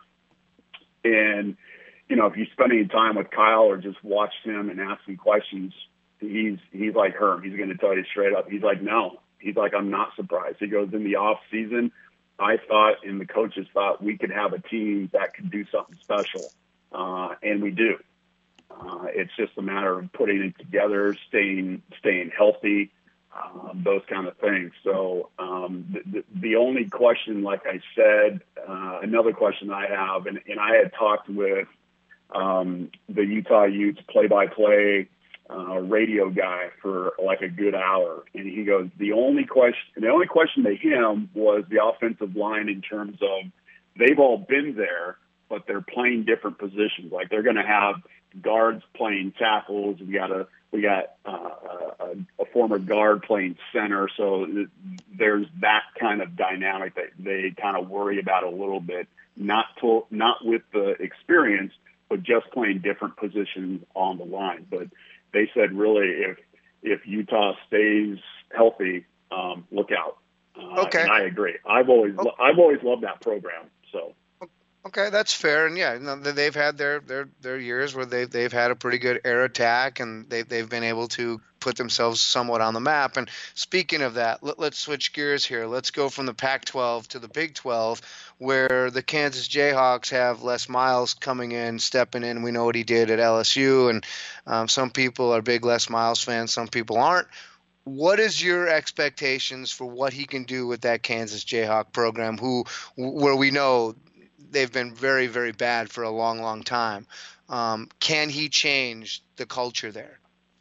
And, you know, if you spend any time with Kyle or just watched him and asked him questions, he's, he's like Herm. He's going to tell you straight up. He's like, no. He's like, I'm not surprised. He goes, in the off season, I thought and the coaches thought we could have a team that could do something special. Uh, and we do. Uh, it's just a matter of putting it together, staying, staying healthy, um, those kind of things. So um, the, the only question, like I said, uh, another question I have, and, and I had talked with um, the Utah Utes play-by-play uh, radio guy for like a good hour, and he goes, the only question, the only question to him was the offensive line in terms of they've all been there, but they're playing different positions. Like they're going to have guards playing tackles. We got a we got uh, a, a former guard playing center. So there's that kind of dynamic that they kind of worry about a little bit. Not to, not with the experience, but just playing different positions on the line. But they said really if if Utah stays healthy, um, look out. Uh, okay, and I agree. I've always oh. I've always loved that program. So. Okay, that's fair, and yeah, they've had their, their, their years where they've they've had a pretty good air attack, and they they've been able to put themselves somewhat on the map. And speaking of that, let, let's switch gears here. Let's go from the Pac twelve to the Big twelve, where the Kansas Jayhawks have Les Miles coming in, stepping in. We know what he did at L S U, and um, some people are big Les Miles fans, some people aren't. What is your expectations for what he can do with that Kansas Jayhawk program, who where we know they've been very, very bad for a long, long time? Um, can he change the culture there?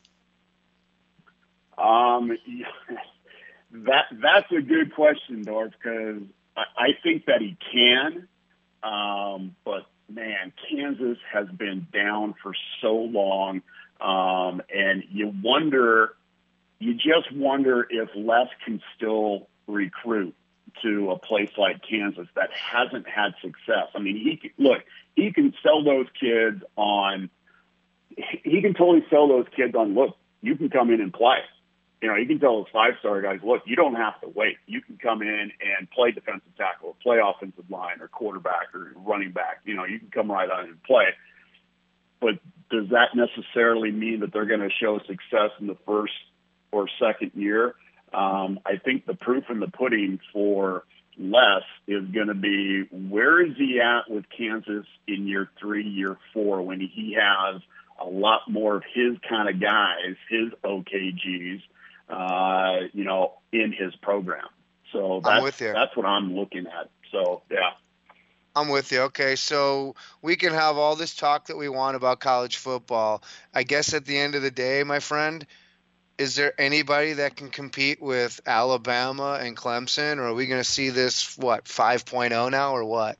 Um, that that's a good question, Dorf, because I, I think that he can. Um, but man, Kansas has been down for so long, um, and you wonder, you just wonder if Les can still recruit to a place like Kansas that hasn't had success. I mean, he can, look, he can sell those kids on, he can totally sell those kids on, look, you can come in and play. You know, he can tell those five-star guys, look, you don't have to wait. You can come in and play defensive tackle, or play offensive line, or quarterback, or running back. You know, you can come right on and play. But does that necessarily mean that they're going to show success in the first or second year? Um, I think the proof in the pudding for Les is going to be, where is he at with Kansas in year three, year four, when he has a lot more of his kind of guys, his O K Gs, uh, you know, in his program. So that's, I'm with you. That's what I'm looking at. So, yeah. I'm with you. Okay, so we can have all this talk that we want about college football. I guess at the end of the day, my friend, is there anybody that can compete with Alabama and Clemson, or are we going to see this, what, five point oh now, or what?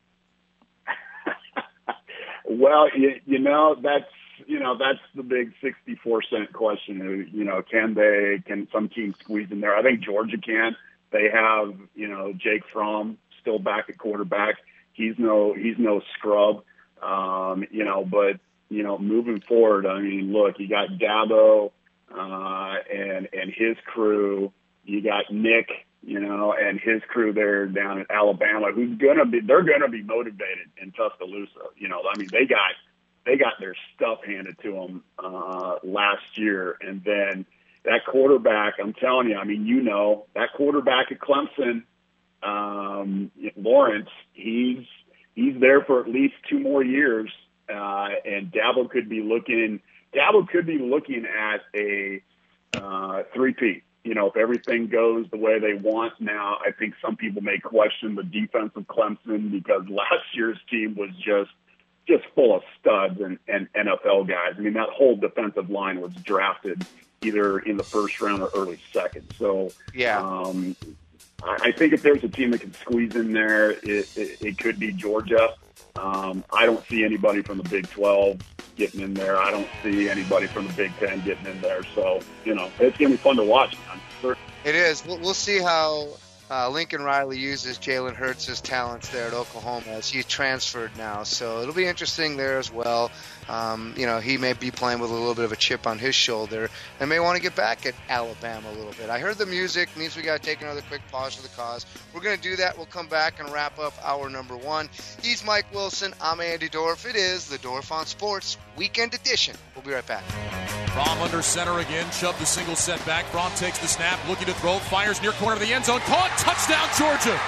Well, you, you know, that's, you know, that's the big sixty-four cent question. You know, can they, can some teams squeeze in there? I think Georgia can. They have, you know, Jake Fromm still back at quarterback. He's no, he's no scrub. Um, you know, but, you know, moving forward, I mean, look, you got Dabo, Uh, and and his crew. You got Nick, you know, and his crew there down at Alabama, who's gonna be they're gonna be motivated in Tuscaloosa. You know, I mean, they got they got their stuff handed to them uh, last year, and then that quarterback. I'm telling you, I mean, you know, that quarterback at Clemson, um, Lawrence, he's he's there for at least two more years, uh, and Dabo could be looking. Dabo could be looking at a uh, three-peat. You know, if everything goes the way they want now, I think some people may question the defense of Clemson because last year's team was just just full of studs and, and N F L guys. I mean, that whole defensive line was drafted either in the first round or early second. So, yeah. um, I, I think if there's a team that can squeeze in there, it, it, it could be Georgia. Um, I don't see anybody from the Big twelve getting in there. I don't see anybody from the Big Ten getting in there. So, you know, it's going to be fun to watch, man. It is. We'll, we'll see how uh, Lincoln Riley uses Jalen Hurts' talents there at Oklahoma as he's transferred now. So it'll be interesting there as well. Um, you know, he may be playing with a little bit of a chip on his shoulder and may want to get back at Alabama a little bit. I heard the music. Means we got to take another quick pause for the cause. We're going to do that. We'll come back and wrap up hour number one. He's Mike Wilson. I'm Andy Dorf. It is the Dorf on Sports Weekend Edition. We'll be right back. Fromm under center again. Chubb the single set back. Fromm takes the snap. Looking to throw. Fires near corner of the end zone. Caught. Touchdown, Georgia.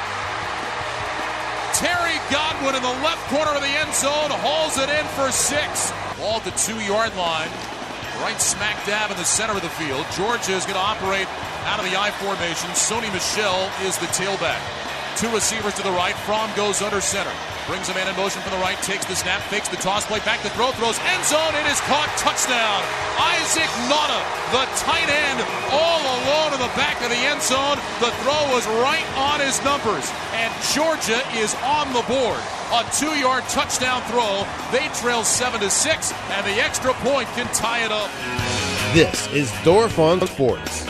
Terry Godwin in the left corner of the end zone hauls it in for six. Ball at the two-yard line, right smack dab in the center of the field. Georgia is going to operate Out of the I formation, Sony Michel is the tailback. Two receivers to the right. Fromm goes under center. Brings a man in motion from the right, takes the snap, fakes the toss, play back to throw, throws end zone. It is caught. Touchdown. Isaac Nauta, the tight end, all alone in the back of the end zone. The throw was right on his numbers, and Georgia is on the board. A two-yard touchdown throw. They trail seven to six, and the extra point can tie it up. This is Dorf on Sports.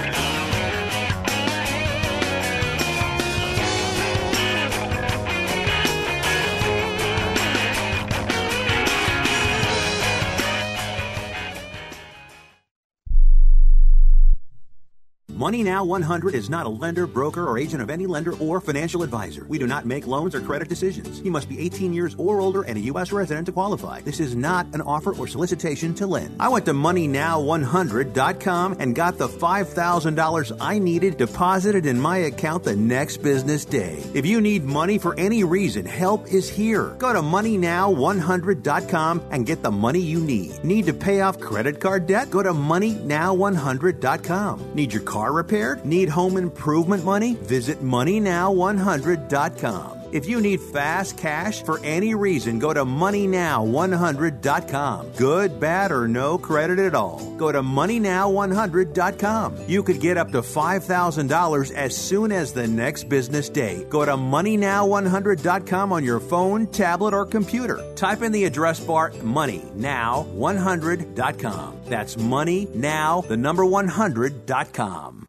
Money Now one hundred is not a lender, broker, or agent of any lender or financial advisor. We do not make loans or credit decisions. You must be eighteen years or older and a U S resident to qualify. This is not an offer or solicitation to lend. I went to money now one hundred dot com and got the five thousand dollars I needed deposited in my account the next business day. If you need money for any reason, help is here. Go to money now one hundred dot com and get the money you need. Need to pay off credit card debt? Go to money now one hundred dot com. Need your car repaired? Need home improvement money? Visit money now one hundred dot com. If you need fast cash for any reason, go to money now one hundred dot com. Good, bad, or no credit at all. Go to money now one hundred dot com. You could get up to five thousand dollars as soon as the next business day. Go to money now one hundred dot com on your phone, tablet, or computer. Type in the address bar money now one hundred dot com. That's money now, the number one hundred dot com.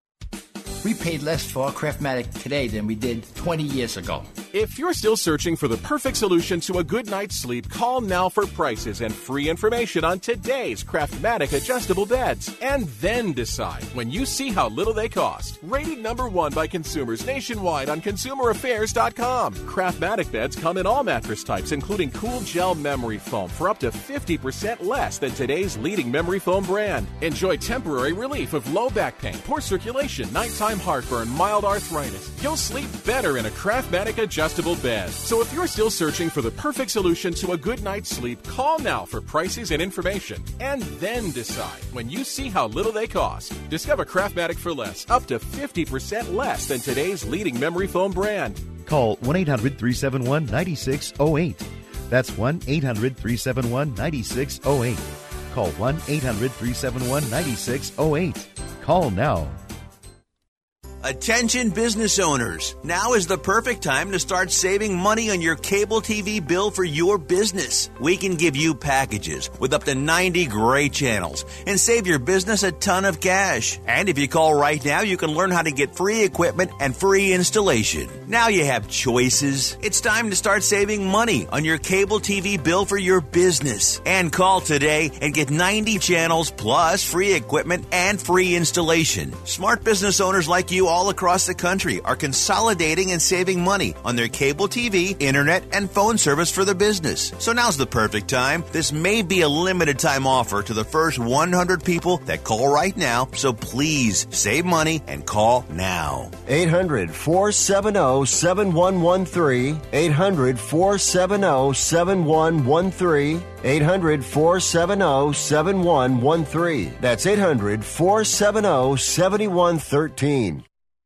We paid less for our Craftmatic today than we did twenty years ago. If you're still searching for the perfect solution to a good night's sleep, call now for prices and free information on today's Craftmatic adjustable beds. And then decide when you see how little they cost. Rated number one by consumers nationwide on consumer affairs dot com. Craftmatic beds come in all mattress types, including cool gel memory foam for up to fifty percent less than today's leading memory foam brand. Enjoy temporary relief of low back pain, poor circulation, nighttime heartburn, mild arthritis. You'll sleep better in a Craftmatic adjustable bed. So if you're still searching for the perfect solution to a good night's sleep, call now for prices and information. And then decide when you see how little they cost. Discover Craftmatic for less, up to fifty percent less than today's leading memory foam brand. Call one eight hundred three seven one nine six zero eight. That's one eight hundred three seven one nine six zero eight. Call one eight hundred three seven one nine six zero eight. Call now. Attention business owners. Now is the perfect time to start saving money on your cable T V bill for your business. We can give you packages with up to ninety great channels and save your business a ton of cash. And if you call right now, you can learn how to get free equipment and free installation. Now you have choices. It's time to start saving money on your cable T V bill for your business. And call today and get ninety channels plus free equipment and free installation. Smart business owners like you all across the country are consolidating and saving money on their cable T V, internet, and phone service for their business. So now's the perfect time. This may be a limited time offer to the first one hundred people that call right now, so please save money and call now. eight hundred four seven zero seven one one three. eight hundred four seven zero seven one one three. eight hundred four seven zero seven one one three. That's eight hundred four seven zero seven one one three.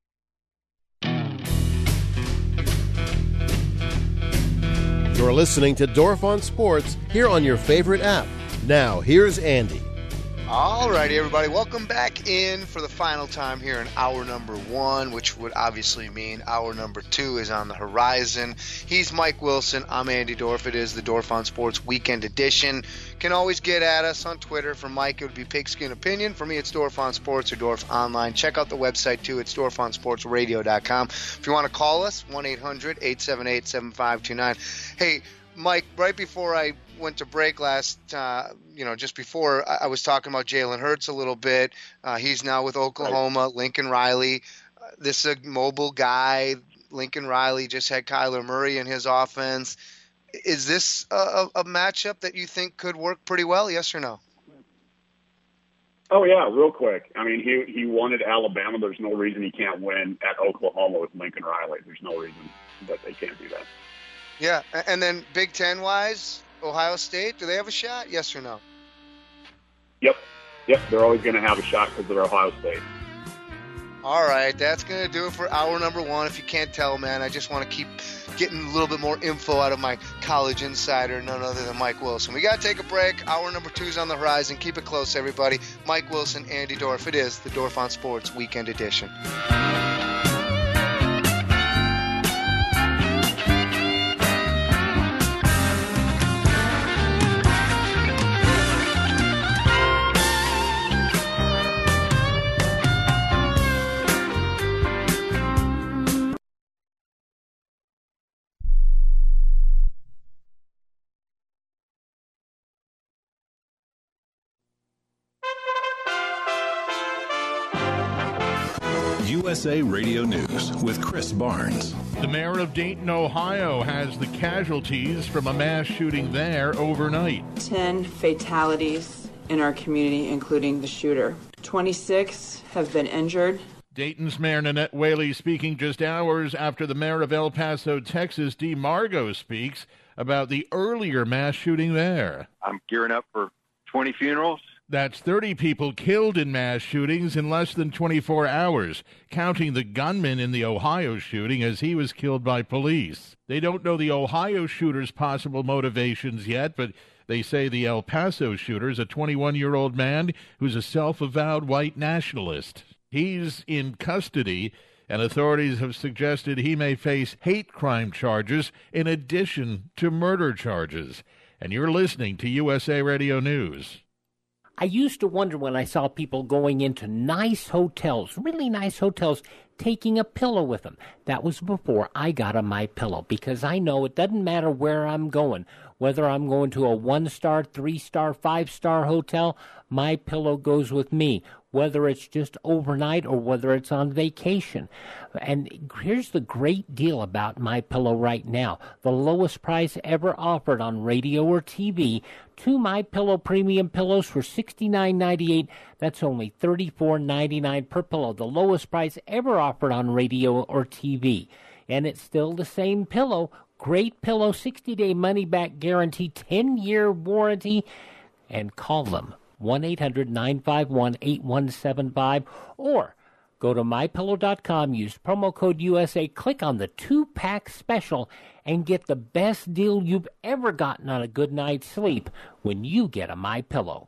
You're listening to Dorf on Sports here on your favorite app. Now, here's Andy. All righty, everybody. Welcome back in for the final time here in hour number one, which would obviously mean hour number two is on the horizon. He's Mike Wilson. I'm Andy Dorf. It is the Dorf on Sports Weekend Edition. Can always get at us on Twitter. For Mike, it would be Pigskin Opinion. For me, it's Dorf on Sports or Dorf Online. Check out the website, too. It's dorf on sports radio dot com. If you want to call us, one eight hundred eight seven eight seven five two nine. Hey, Mike, right before I went to break last, uh, you know, just before I, I was talking about Jalen Hurts a little bit. Uh, he's now with Oklahoma, right. Lincoln Riley. Uh, this is a mobile guy. Lincoln Riley just had Kyler Murray in his offense. Is this a, a matchup that you think could work pretty well, yes or no? Oh, yeah, real quick. I mean, he he won at Alabama. There's no reason he can't win at Oklahoma with Lincoln Riley. There's no reason that they can't do that. Yeah, and then Big Ten-wise, Ohio State, do they have a shot, yes or no? Yep. Yep, they're always going to have a shot because they're Ohio State. All right, that's going to do it for hour number one. If you can't tell, man, I just want to keep getting a little bit more info out of my college insider, none other than Mike Wilson. We got to take a break. Hour number two is on the horizon. Keep it close, everybody. Mike Wilson, Andy Dorf. It is the Dorf on Sports Weekend Edition. U S A Radio News with Chris Barnes. The mayor of Dayton, Ohio, has the casualties from a mass shooting there overnight. Ten fatalities in our community, including the shooter. twenty-six have been injured. Dayton's Mayor Nanette Whaley speaking just hours after the mayor of El Paso, Texas, Dee Margo, speaks about the earlier mass shooting there. I'm gearing up for twenty funerals. That's thirty people killed in mass shootings in less than twenty-four hours, counting the gunman in the Ohio shooting as he was killed by police. They don't know the Ohio shooter's possible motivations yet, but they say the El Paso shooter is a twenty-one-year-old man who's a self-avowed white nationalist. He's in custody, and authorities have suggested he may face hate crime charges in addition to murder charges. And you're listening to U S A Radio News. I used to wonder when I saw people going into nice hotels, really nice hotels, taking a pillow with them. That was before I got a MyPillow, because I know it doesn't matter where I'm going. Whether I'm going to a one-star, three-star, five-star hotel, MyPillow goes with me, whether it's just overnight or whether it's on vacation. And here's the great deal about MyPillow right now. The lowest price ever offered on radio or T V. Two MyPillow premium pillows for sixty-nine ninety-eight. That's only thirty-four ninety-nine per pillow. The lowest price ever offered on radio or T V. And it's still the same pillow. Great pillow, sixty-day money-back guarantee, ten-year warranty. And call them, one eight hundred nine five one eight one seven five, or go to my pillow dot com, use promo code U S A, click on the two-pack special, and get the best deal you've ever gotten on a good night's sleep when you get a MyPillow.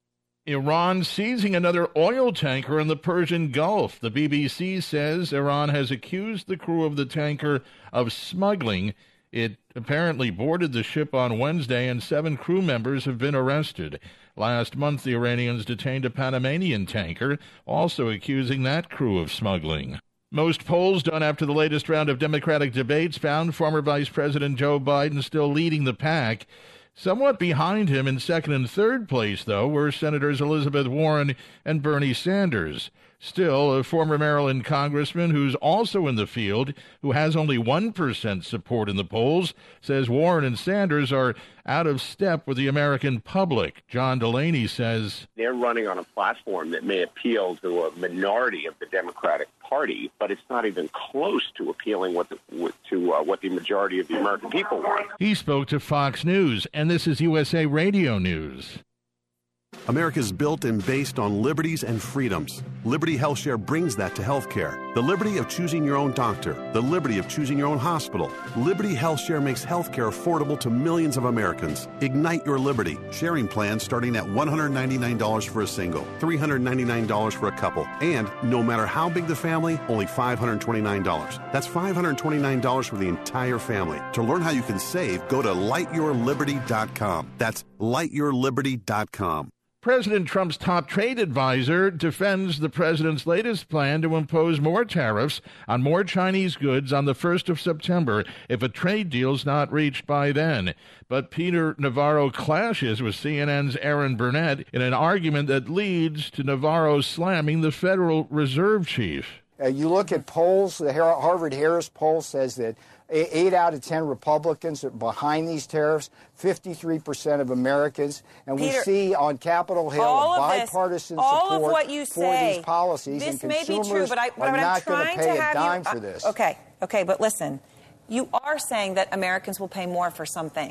Iran seizing another oil tanker in the Persian Gulf. The B B C says Iran has accused the crew of the tanker of smuggling. It apparently boarded the ship on Wednesday, and seven crew members have been arrested. Last month, the Iranians detained a Panamanian tanker, also accusing that crew of smuggling. Most polls done after the latest round of Democratic debates found former Vice President Joe Biden still leading the pack. Somewhat behind him in second and third place, though, were Senators Elizabeth Warren and Bernie Sanders. Still, a former Maryland congressman who's also in the field, who has only one percent support in the polls, says Warren and Sanders are out of step with the American public. John Delaney says they're running on a platform that may appeal to a minority of the Democratic Party, but it's not even close to appealing what the, to uh, what the majority of the American people want. He spoke to Fox News, and this is U S A Radio News. America's built and based on liberties and freedoms. Liberty HealthShare brings that to healthcare. The liberty of choosing your own doctor. The liberty of choosing your own hospital. Liberty HealthShare makes healthcare affordable to millions of Americans. Ignite your liberty. Sharing plans starting at one hundred ninety-nine dollars for a single, three hundred ninety-nine dollars for a couple, and no matter how big the family, only five hundred twenty-nine dollars. That's five hundred twenty-nine dollars for the entire family. To learn how you can save, go to light your liberty dot com. That's light your liberty dot com. President Trump's top trade advisor defends the president's latest plan to impose more tariffs on more Chinese goods on the first of September if a trade deal's not reached by then. But Peter Navarro clashes with C N N's Aaron Burnett in an argument that leads to Navarro slamming the Federal Reserve chief. Uh, you look at polls, the Harvard-Harris poll says that eight out of ten Republicans are behind these tariffs, fifty-three percent of Americans, and Peter, we see on Capitol Hill bipartisan this, all support of what you for say, these policies, this and may consumers be true, but I, but are I'm not going to trying pay to a have dime you, for this. Uh, okay, okay, but listen, you are saying that Americans will pay more for some things.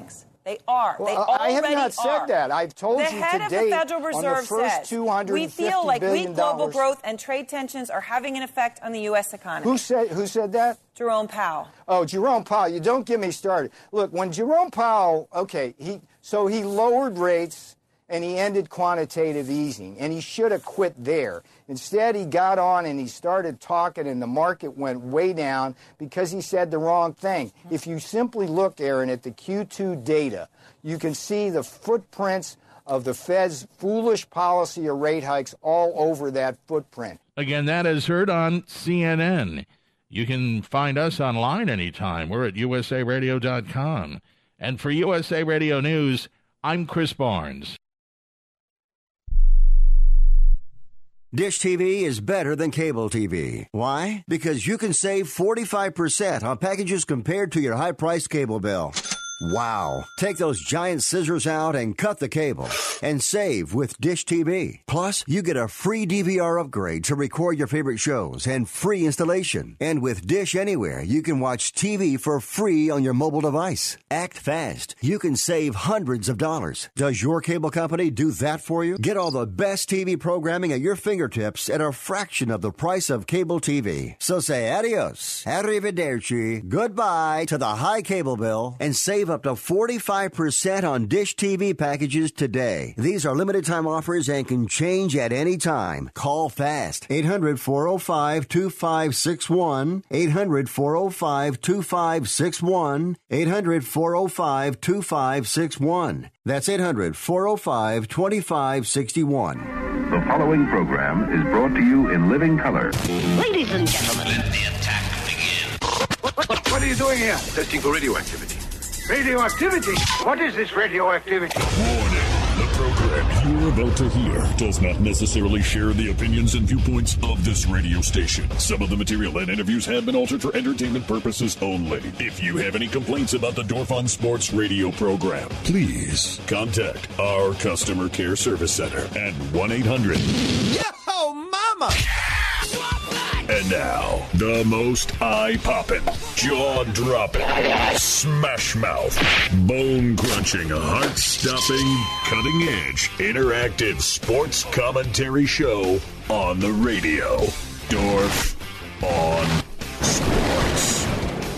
They are. Well, they I have already not said are. that. I've told the you head today of the Federal on Reserve the first says, two hundred fifty we feel like billion weak global dollars. growth and trade tensions are having an effect on the U S economy. Who said, who said that? Jerome Powell. Oh, Jerome Powell. You don't get me started. Look, when Jerome Powell, okay, he so he lowered rates and he ended quantitative easing, and he should have quit there. Instead, he got on and he started talking, and the market went way down because he said the wrong thing. If you simply look, Aaron, at the Q two data, you can see the footprints of the Fed's foolish policy of rate hikes all over that footprint. Again, that is heard on C N N. You can find us online anytime. We're at U S A radio dot com. And for U S A Radio News, I'm Chris Barnes. Dish T V is better than cable T V. Why? Because you can save forty-five percent on packages compared to your high-priced cable bill. Wow. Take those giant scissors out and cut the cable and save with Dish T V. Plus, you get a free D V R upgrade to record your favorite shows and free installation. And with Dish Anywhere, you can watch T V for free on your mobile device. Act fast. You can save hundreds of dollars. Does your cable company do that for you? Get all the best T V programming at your fingertips at a fraction of the price of cable T V. So say adios, arrivederci, goodbye to the high cable bill and save up to forty-five percent on Dish T V packages today. These are limited time offers and can change at any time. Call fast. eight hundred, four oh five, two five six one. eight hundred, four oh five, two five six one. eight hundred, four oh five, two five six one. That's eight hundred, four oh five, two five six one. The following program is brought to you in living color. Ladies and gentlemen, let the attack begin. What, what, what are you doing here? Testing for radioactivity. Radioactivity? What is this radioactivity? Warning. The program you're about to hear does not necessarily share the opinions and viewpoints of this radio station. Some of the material and interviews have been altered for entertainment purposes only. If you have any complaints about the Dorf on Sports radio program, please contact our customer care service center at one eight hundred. Yo, mama! And now, the most eye-popping, jaw-dropping, smash-mouth, bone-crunching, heart-stopping, cutting-edge, interactive sports commentary show on the radio. Dorf on Sports.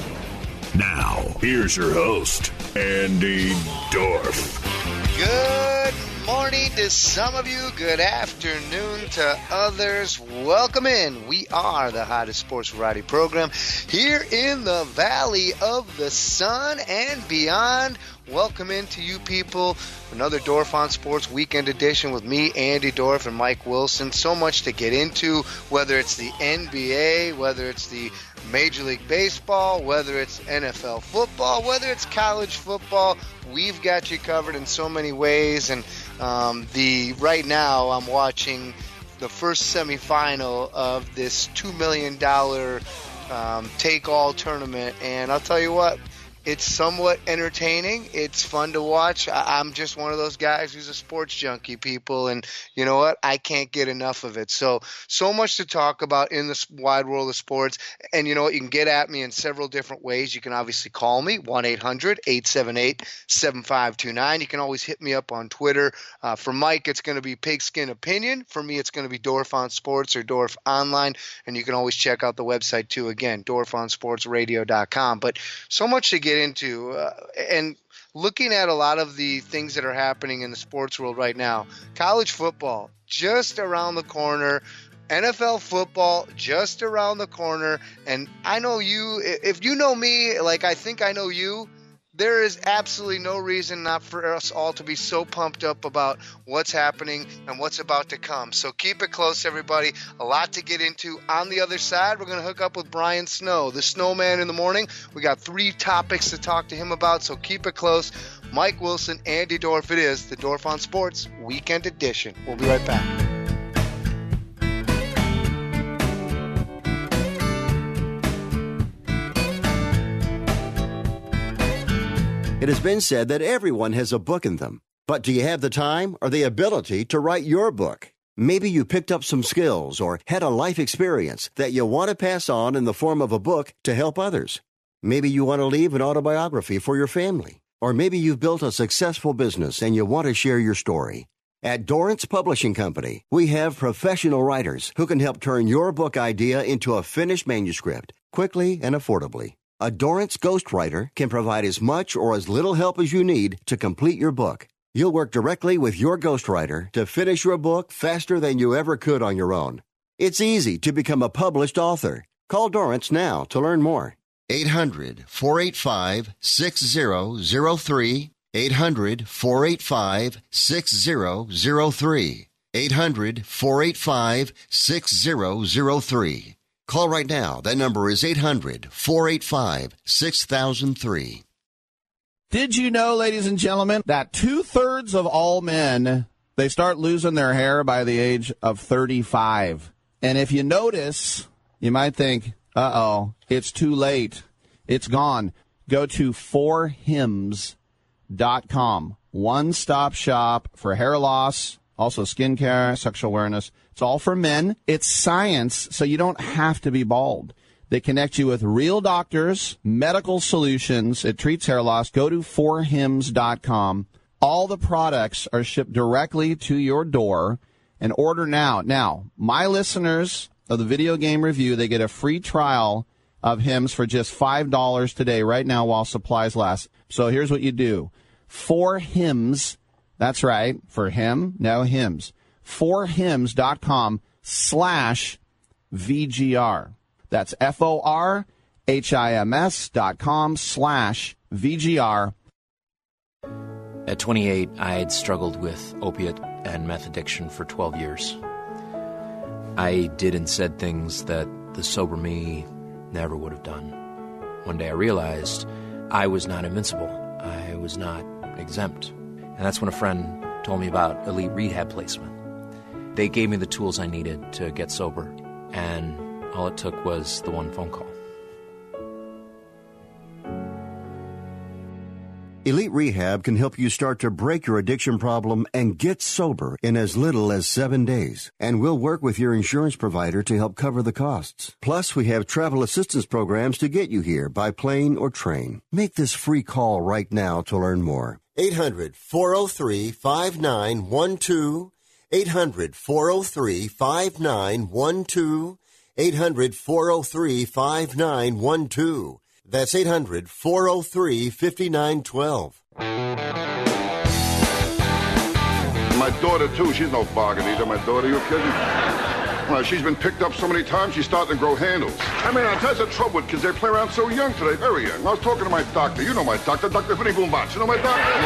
Now, here's your host, Andy Dorf. Good morning to some of you. Good afternoon to others. Welcome in. We are the hottest sports variety program here in the Valley of the Sun and beyond. Welcome in to you people. Another Dorf on Sports weekend edition with me, Andy Dorf, and Mike Wilson. So much to get into, whether it's the N B A, whether it's the Major League Baseball, whether it's N F L football, whether it's college football. We've got you covered in so many ways. And um, the right now I'm watching the first semifinal of this two million dollars um, take-all tournament. And I'll tell you what, it's somewhat entertaining. It's fun to watch. I- I'm just one of those guys who's a sports junkie, people. And you know what? I can't get enough of it. So, so much to talk about in this wide world of sports. And you know what? You can get at me in several different ways. You can obviously call me, one eight hundred, eight seven eight, seven five two nine. You can always hit me up on Twitter. Uh, for Mike, it's going to be Pigskin Opinion. For me, it's going to be Dorf on Sports or Dorf Online. And you can always check out the website, too. Again, dorf on sports radio dot com. But so much to get into, uh, and looking at a lot of the things that are happening in the sports world right now. College football just around the corner, N F L football just around the corner, and I know you, if you know me like I think I know you, there is absolutely no reason not for us all to be so pumped up about what's happening and what's about to come. So keep it close, everybody. A lot to get into. On the other side, we're going to hook up with Brian Snow, the snowman in the morning. We got three topics to talk to him about, so keep it close. Mike Wilson, Andy Dorf, it is the Dorf on Sports Weekend Edition. We'll be right back. It has been said that everyone has a book in them. But do you have the time or the ability to write your book? Maybe you picked up some skills or had a life experience that you want to pass on in the form of a book to help others. Maybe you want to leave an autobiography for your family. Or maybe you've built a successful business and you want to share your story. At Dorrance Publishing Company, we have professional writers who can help turn your book idea into a finished manuscript quickly and affordably. A Dorrance ghostwriter can provide as much or as little help as you need to complete your book. You'll work directly with your ghostwriter to finish your book faster than you ever could on your own. It's easy to become a published author. Call Dorrance now to learn more. eight hundred, four eight five, six zero zero three. eight hundred, four eight five, six zero zero three. eight hundred, four eight five, six zero zero three. Call right now. That number is eight hundred, four eight five, six thousand three. Did you know, ladies and gentlemen, that two-thirds of all men, they start losing their hair by the age of thirty-five? And if you notice, you might think, uh-oh, it's too late. It's gone. Go to four hims dot com. One-stop shop for hair loss, also skincare, sexual awareness. It's all for men. It's science, so you don't have to be bald. They connect you with real doctors, medical solutions. It treats hair loss. Go to four hims dot com. All the products are shipped directly to your door, and order now. Now, my listeners of the Video Game Review, they get a free trial of Hims for just five dollars today, right now, while supplies last. So here's what you do. four hims, that's right, for him, no Hims. four hims dot com slash V G R. That's F O R H I M S dot com slash V G R. At twenty-eight, I had struggled with opiate and meth addiction for twelve years. I did and said things that the sober me never would have done. One day I realized I was not invincible. I was not exempt. And that's when a friend told me about Elite Rehab Placement. They gave me the tools I needed to get sober, and all it took was the one phone call. Elite Rehab can help you start to break your addiction problem and get sober in as little as seven days. And we'll work with your insurance provider to help cover the costs. Plus, we have travel assistance programs to get you here by plane or train. Make this free call right now to learn more. eight hundred, four oh three, five nine one two. eight hundred, four oh three, five nine one two. eight hundred, four oh three, five nine one two. That's eight hundred, four oh three, five nine one two. My daughter, too. She's no bargain either, my daughter. You kidding? Well, she's been picked up so many times, she's starting to grow handles. I mean, that's the trouble with kids. They play around so young today, very young. I was talking to my doctor. You know my doctor, Doctor Vinny Boombach. You know my doctor?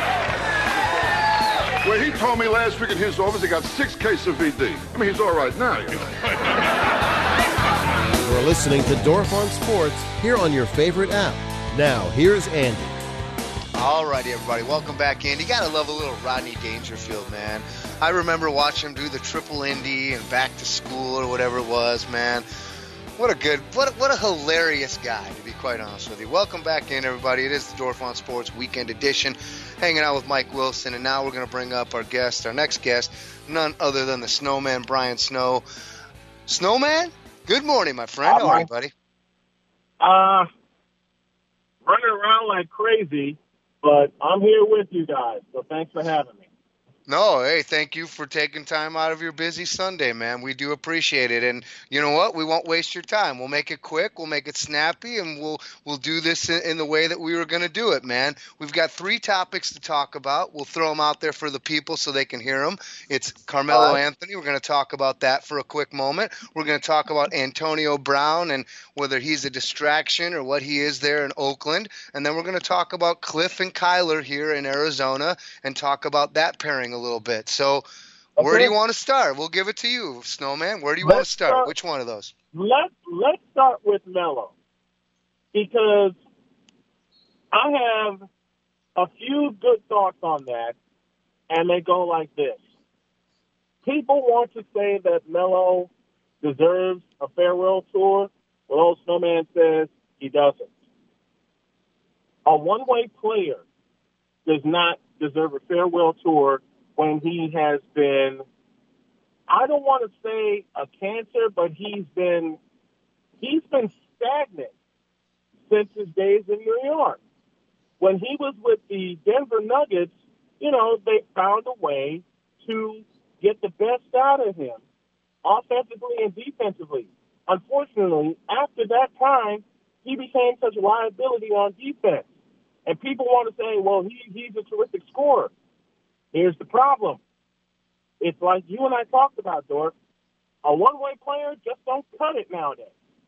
Well, he told me last week in his office he got six cases of V D. I mean, he's all right now, you know. You're listening to Dorf on Sports here on your favorite app. Now, here's Andy. All righty, everybody. Welcome back in. You got to love a little Rodney Dangerfield, man. I remember watching him do the Triple Indy and Back to School or whatever it was, man. What a good, what a, what a hilarious guy, to be quite honest with you. Welcome back in, everybody. It is the Dorf on Sports Weekend Edition, hanging out with Mike Wilson, and now we're going to bring up our guest, our next guest, none other than the Snowman, Brian Snow. Snowman? Good morning, my friend. How are you, buddy? Uh, running around like crazy, but I'm here with you guys, so thanks for having me. No, hey, thank you for taking time out of your busy Sunday, man. We do appreciate it. And you know what? We won't waste your time. We'll make it quick. We'll make it snappy, and we'll we'll do this in, in the way that we were going to do it, man. We've got three topics to talk about. We'll throw them out there for the people so they can hear them. It's Carmelo right. Anthony. We're going to talk about that for a quick moment. We're going to talk about Antonio Brown and whether he's a distraction or what he is there in Oakland. And then we're going to talk about Cliff and Kyler here in Arizona and talk about that pairing a little bit. So okay. Where do you want to start? We'll give it to you, Snowman. Where do you let's want to start? start? Which one of those? Let's, let's start with Melo, because I have a few good thoughts on that, and they go like this. People want to say that Melo deserves a farewell tour. Well, old Snowman says he doesn't. A one-way player does not deserve a farewell tour when he has been, I don't want to say a cancer, but he's been he's been stagnant since his days in New York. when he was with the Denver Nuggets, you know, they found a way to get the best out of him, offensively and defensively. Unfortunately, after that time, he became such a liability on defense. And people want to say, well, he, he's a terrific scorer. Here's the problem. It's like you and I talked about, Dork. A one-way player just don't cut it nowadays.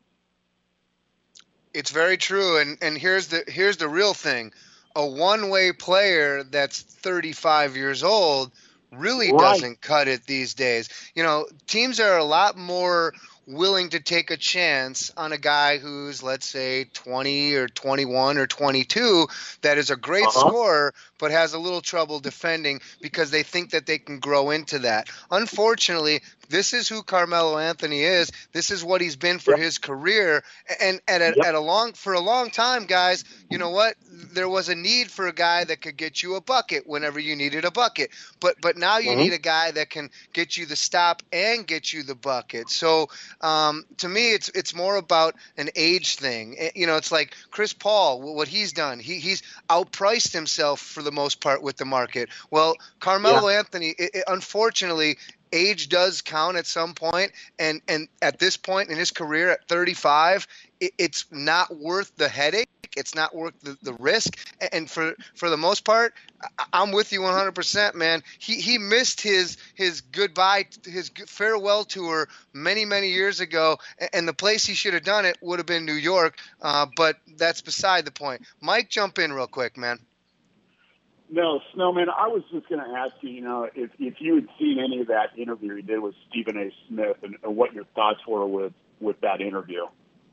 It's very true, and, and here's the here's the real thing. A one-way player that's thirty-five years old really Right. doesn't cut it these days. You know, teams are a lot more willing to take a chance on a guy who's, let's say, twenty or twenty-one or twenty-two that is a great Uh-huh. scorer but has a little trouble defending because they think that they can grow into that. Unfortunately, this is who Carmelo Anthony is. This is what he's been for his career. And at a, at a long for a long time, guys, you know what? There was a need for a guy that could get you a bucket whenever you needed a bucket. But but now you Mhm. need a guy that can get you the stop and get you the bucket. So um, to me, it's it's more about an age thing. Eh, You know, it's like Chris Paul, wh- what he's done. He he's outpriced himself for the most part with the market. Well, Carmelo Anthony, it, it, unfortunately, age does count at some point, and and at this point in his career at thirty-five, it, it's not worth the headache. It's not worth the, the risk. And for for the most part, I, I'm with you one hundred percent, man. He he missed his his goodbye, his g- farewell tour many many years ago, a- and the place he should have done it would have been New York. Uh, but that's beside the point. Mike, jump in real quick, man. No, Snowman, I was just going to ask you, you know, if, if you had seen any of that interview he did with Stephen A. Smith and, and what your thoughts were with, with that interview.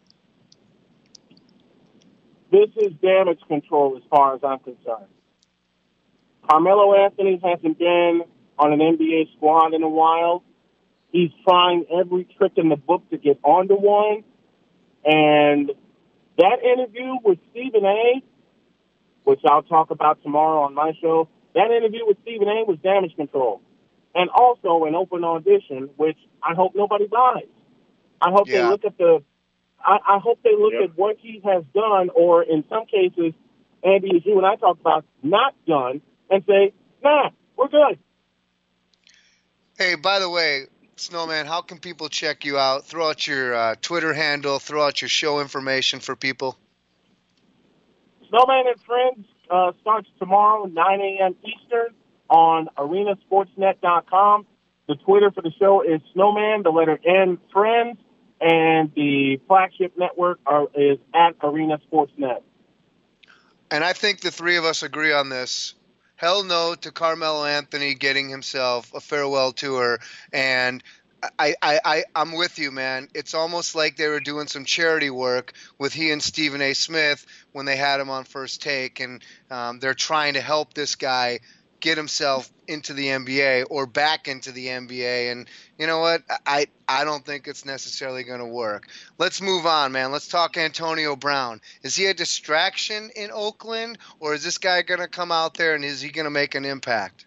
This is damage control as far as I'm concerned. Carmelo Anthony hasn't been on an N B A squad in a while. He's trying every trick in the book to get onto one. And that interview with Stephen A., which I'll talk about tomorrow on my show, that interview with Stephen A. was damage control. And also an open audition, which I hope nobody buys. I hope Yeah. they look at the I, I hope they look Yep. at what he has done, or in some cases, Andy, as you and I talked about, not done, and say, nah, we're good. Hey, by the way, Snowman, how can people check you out? Throw out your uh, Twitter handle, throw out your show information for people. Snowman and Friends uh, starts tomorrow, nine a.m. Eastern, on arena sports net dot com. The Twitter for the show is Snowman, the letter N, Friends, and the flagship network are, is at Arena Sports Net. And I think the three of us agree on this. Hell no to Carmelo Anthony getting himself a farewell tour. And I, I, I, I'm with you, man. It's almost like they were doing some charity work with he and Stephen A. Smith when they had him on First Take. And um, they're trying to help this guy get himself into the N B A or back into the N B A. And you know what? I, I don't think it's necessarily going to work. Let's move on, man. Let's talk Antonio Brown. Is he a distraction in Oakland, or is this guy going to come out there and is he going to make an impact?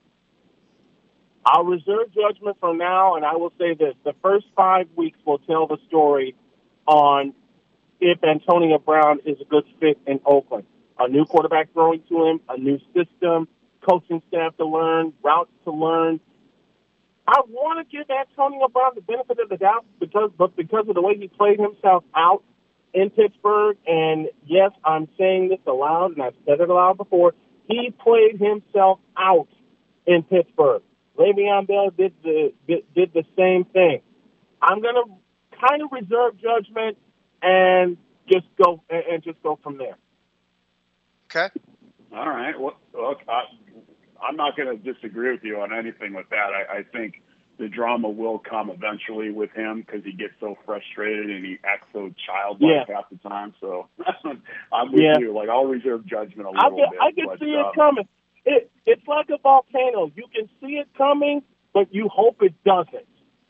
I'll reserve judgment from now, and I will say this. The first five weeks will tell the story on if Antonio Brown is a good fit in Oakland. A new quarterback throwing to him, a new system, coaching staff to learn, routes to learn. I want to give Antonio Brown the benefit of the doubt, because, but because of the way he played himself out in Pittsburgh, and yes, I'm saying this aloud, and I've said it aloud before, he played himself out in Pittsburgh. Le'Veon Bell did the did, did the same thing. I'm going to kind of reserve judgment and just go and, and just go from there. Okay. All right. Well, look, I, I'm not going to disagree with you on anything with that. I, I think the drama will come eventually with him because he gets so frustrated and he acts so childlike Yeah. half the time. So I'm with Yeah. you. Like, I'll reserve judgment a I little can, bit. I can but, see uh, it coming. It, it's like a volcano. You can see it coming, but you hope it doesn't.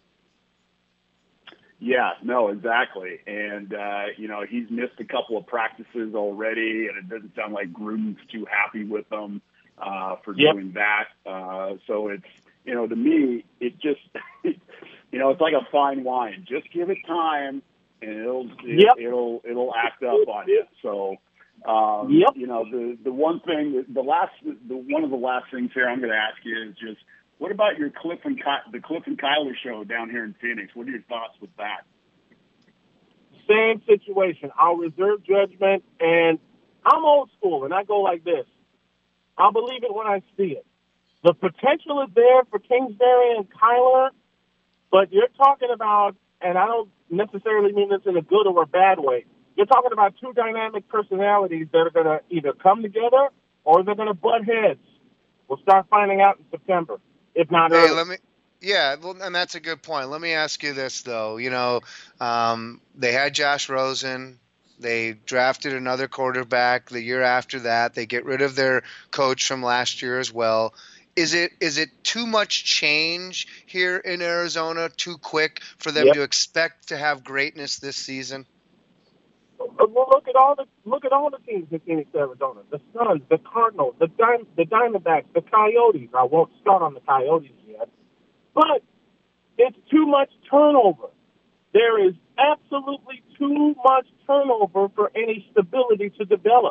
Yeah, no, exactly. And, uh, you know, he's missed a couple of practices already, and it doesn't sound like Gruden's too happy with him uh, for Yep. doing that. Uh, so it's, you know, to me, it just, you know, it's like a fine wine. Just give it time, and it'll, Yep. it, it'll, it'll act up on you. So, Um, yep. You know, the the one thing, the last, the one of the last things here I'm going to ask you is just, what about your Cliff and Ky- the Cliff and Kyler show down here in Phoenix? What are your thoughts with that? Same situation. I'll reserve judgment, and I'm old school, and I go like this. I'll believe it when I see it. The potential is there for Kingsbury and Kyler, but you're talking about, and I don't necessarily mean this in a good or a bad way, you're talking about two dynamic personalities that are going to either come together or they're going to butt heads. We'll start finding out in September, if not hey, early. Let me, yeah, well, and that's a good point. Let me ask you this, though. You know, um, they had Josh Rosen. They drafted another quarterback the year after that. They get rid of their coach from last year as well. Is it is it too much change here in Arizona, too quick for them Yep. to expect to have greatness this season? Well, look at all the look at all the teams in Phoenix, Arizona. The Suns, the Cardinals, the Dim- the Diamondbacks, the Coyotes. I won't start on the Coyotes yet, but it's too much turnover. There is absolutely too much turnover for any stability to develop.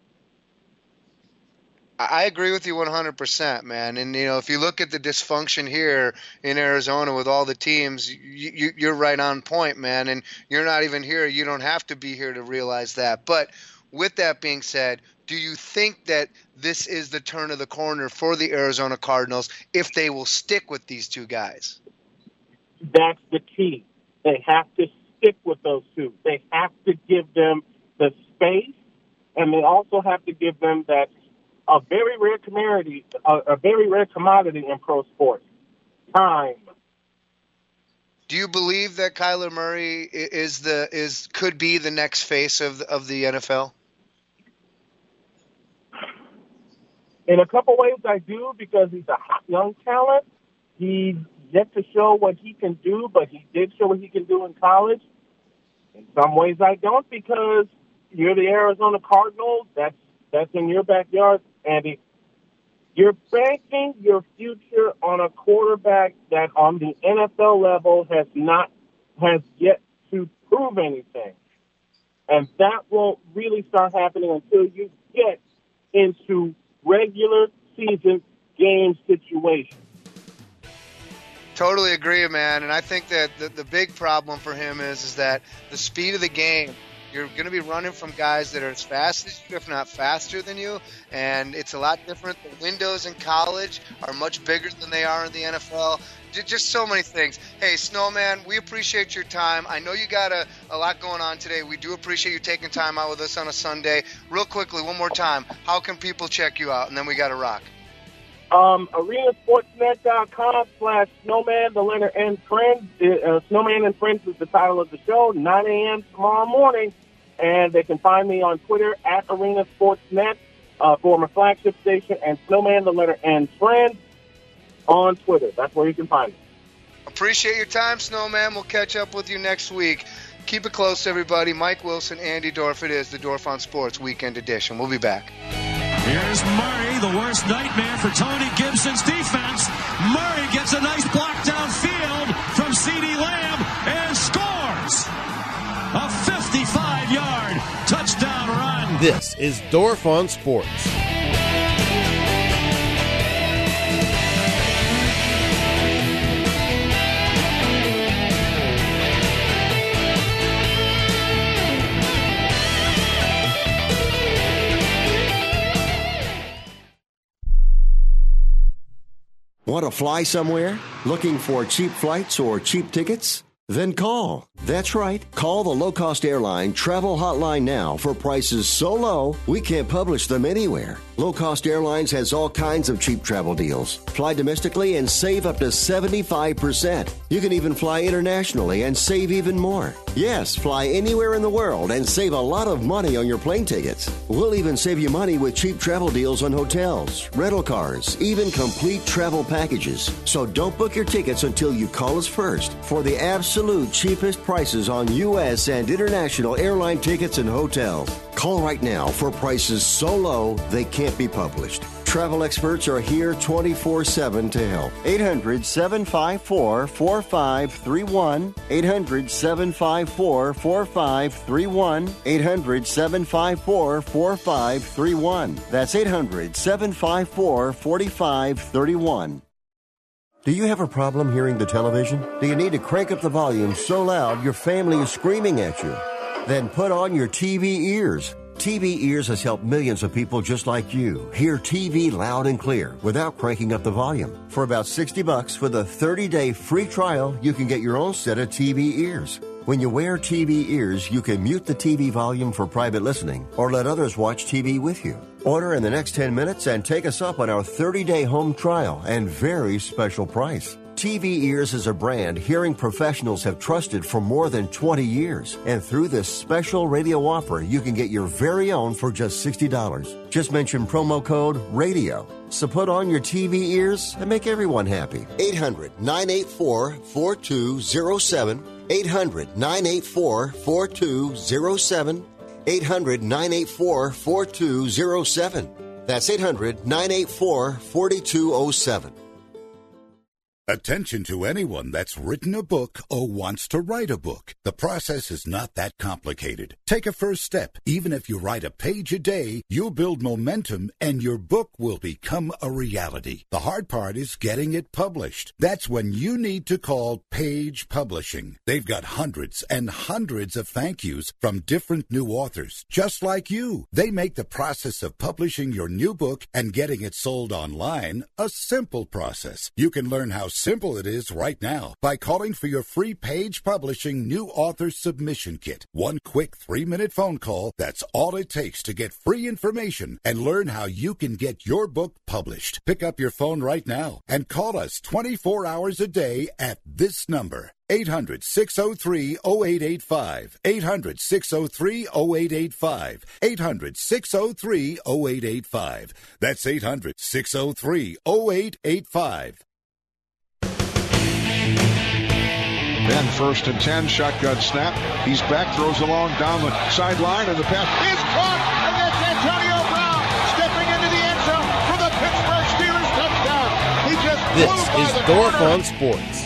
I agree with you one hundred percent, man. And, you know, if you look at the dysfunction here in Arizona with all the teams, you, you, you're right on point, man. And you're not even here. You don't have to be here to realize that. But with that being said, do you think that this is the turn of the corner for the Arizona Cardinals if they will stick with these two guys? That's the key. They have to stick with those two. They have to give them the space, and they also have to give them that a very rare commodity, a, a very rare commodity in pro sports, time. Do you believe that Kyler Murray is the is could be the next face of of the N F L? In a couple ways, I do, because he's a hot young talent. He's yet to show what he can do, but he did show what he can do in college. In some ways, I don't, because you're the Arizona Cardinals. That's that's in your backyard, Andy. You're banking your future on a quarterback that on the N F L level has not has yet to prove anything. And that won't really start happening until you get into regular season game situations. Totally agree, man. And I think that the, the big problem for him is, is that the speed of the game, you're going to be running from guys that are as fast as you, if not faster than you, and it's a lot different. The windows in college are much bigger than they are in the N F L. Just so many things. Hey, Snowman, we appreciate your time. I know you got a, a lot going on today. We do appreciate you taking time out with us on a Sunday. Real quickly, one more time, how can people check you out? And then we got to rock. Um, arenasportsnet.com slash snowman, the letter N, friends. Uh, Snowman and Friends is the title of the show, nine a.m. tomorrow morning. And they can find me on Twitter at arenasportsnet, uh, for my flagship station, and Snowman, the letter N, Friends on Twitter. That's where you can find me. Appreciate your time, Snowman. We'll catch up with you next week. Keep it close, everybody. Mike Wilson, Andy Dorf. It is the Dorf on Sports Weekend Edition. We'll be back. Here's Murray, the worst nightmare for Tony Gibson's defense. Murray gets a nice block downfield from CeeDee Lamb and scores. A fifty-five-yard touchdown run. This is Dorf on Sports. Want to fly somewhere? Looking for cheap flights or cheap tickets? Then call. That's right. Call the low-cost airline travel hotline now for prices so low we can't publish them anywhere. Low Cost Airlines has all kinds of cheap travel deals. Fly domestically and save up to seventy-five percent. You can even fly internationally and save even more. Yes, fly anywhere in the world and save a lot of money on your plane tickets. We'll even save you money with cheap travel deals on hotels, rental cars, even complete travel packages. So don't book your tickets until you call us first for the absolute cheapest prices on U S and international airline tickets and hotels. Call right now for prices so low they can't be published. Travel experts are here twenty-four seven to help. eight hundred, seven five four, four five three one. eight hundred, seven five four, four five three one. eight hundred, seven five four, four five three one. That's eight hundred, seven five four, four five three one. Do you have a problem hearing the television? Do you need to crank up the volume so loud your family is screaming at you? Then put on your T V ears. T V Ears has helped millions of people just like you hear T V loud and clear without cranking up the volume. For about sixty bucks with a thirty-day free trial, you can get your own set of T V ears. When you wear T V ears, you can mute the T V volume for private listening or let others watch T V with you. Order in the next ten minutes and take us up on our thirty-day home trial and very special price. T V Ears is a brand hearing professionals have trusted for more than twenty years. And through this special radio offer, you can get your very own for just sixty dollars. Just mention promo code RADIO. So put on your T V ears and make everyone happy. eight hundred, nine eight four, four two zero seven. eight hundred, nine eight four, four two zero seven. eight hundred, nine eight four, four two zero seven. That's eight hundred, nine eight four, four two zero seven. Attention to anyone that's written a book or wants to write a book. The process is not that complicated. Take a first step. Even if you write a page a day, you'll build momentum and your book will become a reality. The hard part is getting it published. That's when you need to call Page Publishing. They've got hundreds and hundreds of thank yous from different new authors, just like you. They make the process of publishing your new book and getting it sold online a simple process. You can learn how simple it is right now by calling for your free Page Publishing New Author Submission Kit. One quick three-minute phone call, that's all it takes to get free information and learn how you can get your book published. Pick up your phone right now and call us twenty-four hours a day at this number. eight hundred, six oh three, oh eight eight five. eight hundred, six oh three, oh eight eight five. eight hundred, six oh three, oh eight eight five. That's eight hundred, six oh three, oh eight eight five. Then first and ten, shotgun snap. He's back, throws along down the sideline, and the pass is caught, and that's Antonio Brown stepping into the end zone for the Pittsburgh Steelers touchdown. He just This flew is by the Dorf corner. on Sports.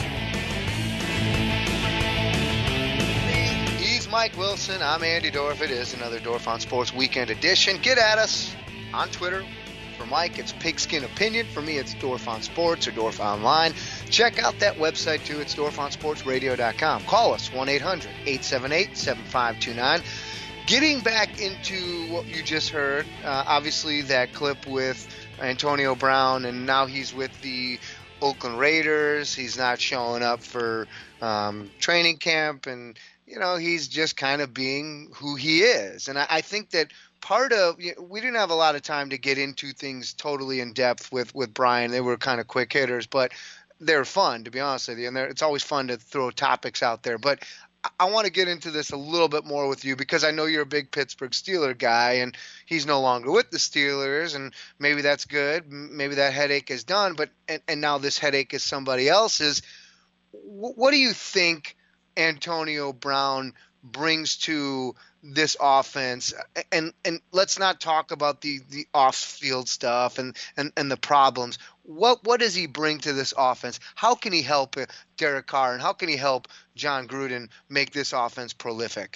He's Mike Wilson. I'm Andy Dorf. It is another Dorf on Sports Weekend Edition. Get at us on Twitter. For Mike, it's Pigskin Opinion. For me, it's Dorf on Sports or Dorf Online. Check out that website, too. It's dorf on sports radio dot com. Call us, one eight hundred, eight seven eight, seven five two nine. Getting back into what you just heard, uh, obviously that clip with Antonio Brown, and now he's with the Oakland Raiders. He's not showing up for um, training camp, and, you know, he's just kind of being who he is. And I, I think that part of – we didn't have a lot of time to get into things totally in depth with, with Brian. They were kind of quick hitters, but they're fun, to be honest with you. And it's always fun to throw topics out there. But I, I want to get into this a little bit more with you because I know you're a big Pittsburgh Steeler guy, and he's no longer with the Steelers, and maybe that's good. Maybe that headache is done, but and, and now this headache is somebody else's. W- what do you think Antonio Brown brings to this offense? And and let's not talk about the, the off-field stuff and, and, and the problems. What what does he bring to this offense? How can he help Derek Carr, and how can he help John Gruden make this offense prolific?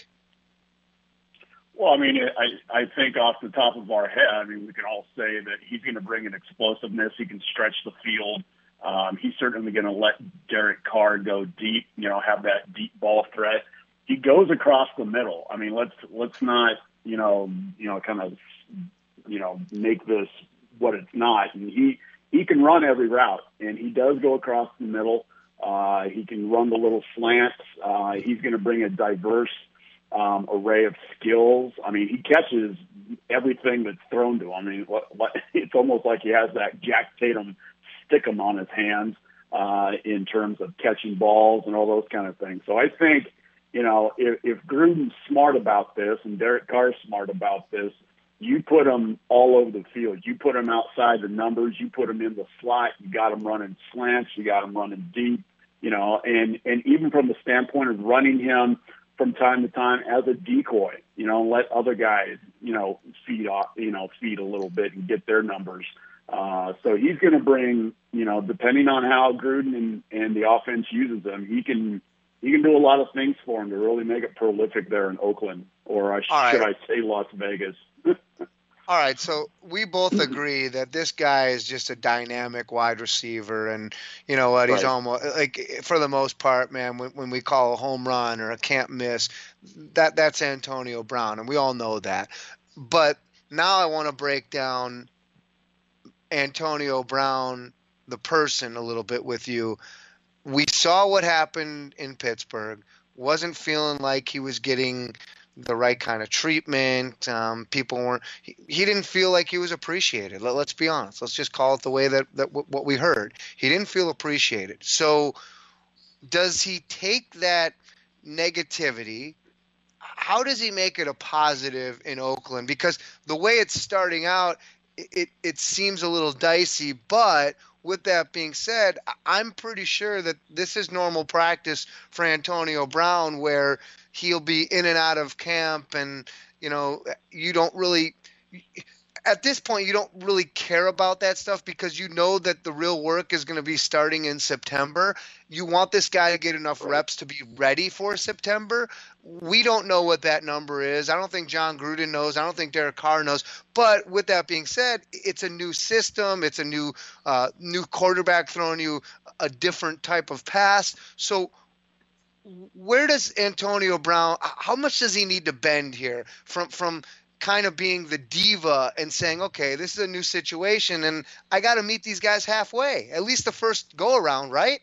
Well, I mean, I, I think off the top of our head, I mean, we can all say that he's going to bring an explosiveness. He can stretch the field. Um, he's certainly going to let Derek Carr go deep, you know, have that deep ball threat. He goes across the middle. I mean, let's let's not, you know, you know, kind of, you know, make this what it's not. And he he can run every route, and he does go across the middle. Uh, he can run the little slants. Uh, he's going to bring a diverse um, array of skills. I mean, he catches everything that's thrown to him. I mean, what, what, it's almost like he has that Jack Tatum stick-em on his hands uh, in terms of catching balls and all those kind of things. So I think, you know, if, if Gruden's smart about this and Derek Carr's smart about this, you put them all over the field. You put them outside the numbers. You put them in the slot. You got them running slants. You got them running deep, you know, and, and even from the standpoint of running him from time to time as a decoy, you know, let other guys, you know, feed off, you know, feed a little bit and get their numbers Uh, so he's going to bring, you know, depending on how Gruden and, and the offense uses him, he can he can do a lot of things for him to really make it prolific there in Oakland, or I, should right. I say Las Vegas. All right, so we both agree that this guy is just a dynamic wide receiver, and you know what? He's Right. almost like, for the most part, man. When, when we call a home run or a can't miss, that that's Antonio Brown, and we all know that. But now I want to break down Antonio Brown, the person, a little bit with you. We saw what happened in Pittsburgh. Wasn't feeling like he was getting the right kind of treatment. Um, people weren't. He, he didn't feel like he was appreciated. Let, let's be honest. Let's just call it the way that that w- what we heard. He didn't feel appreciated. So, does he take that negativity? How does he make it a positive in Oakland? Because the way it's starting out, it it, it seems a little dicey. But with that being said, I'm pretty sure that this is normal practice for Antonio Brown, where he'll be in and out of camp, and you know, you don't really at this point you don't really care about that stuff because you know that the real work is going to be starting in September. You want this guy to get enough reps to be ready for September. We don't know what that number is. I don't think John Gruden knows. I don't think Derek Carr knows. But with that being said, it's a new system. It's a new uh, new quarterback throwing you a different type of pass. So where does Antonio Brown, how much does he need to bend here from from kind of being the diva and saying, okay, this is a new situation and I got to meet these guys halfway, at least the first go around, right?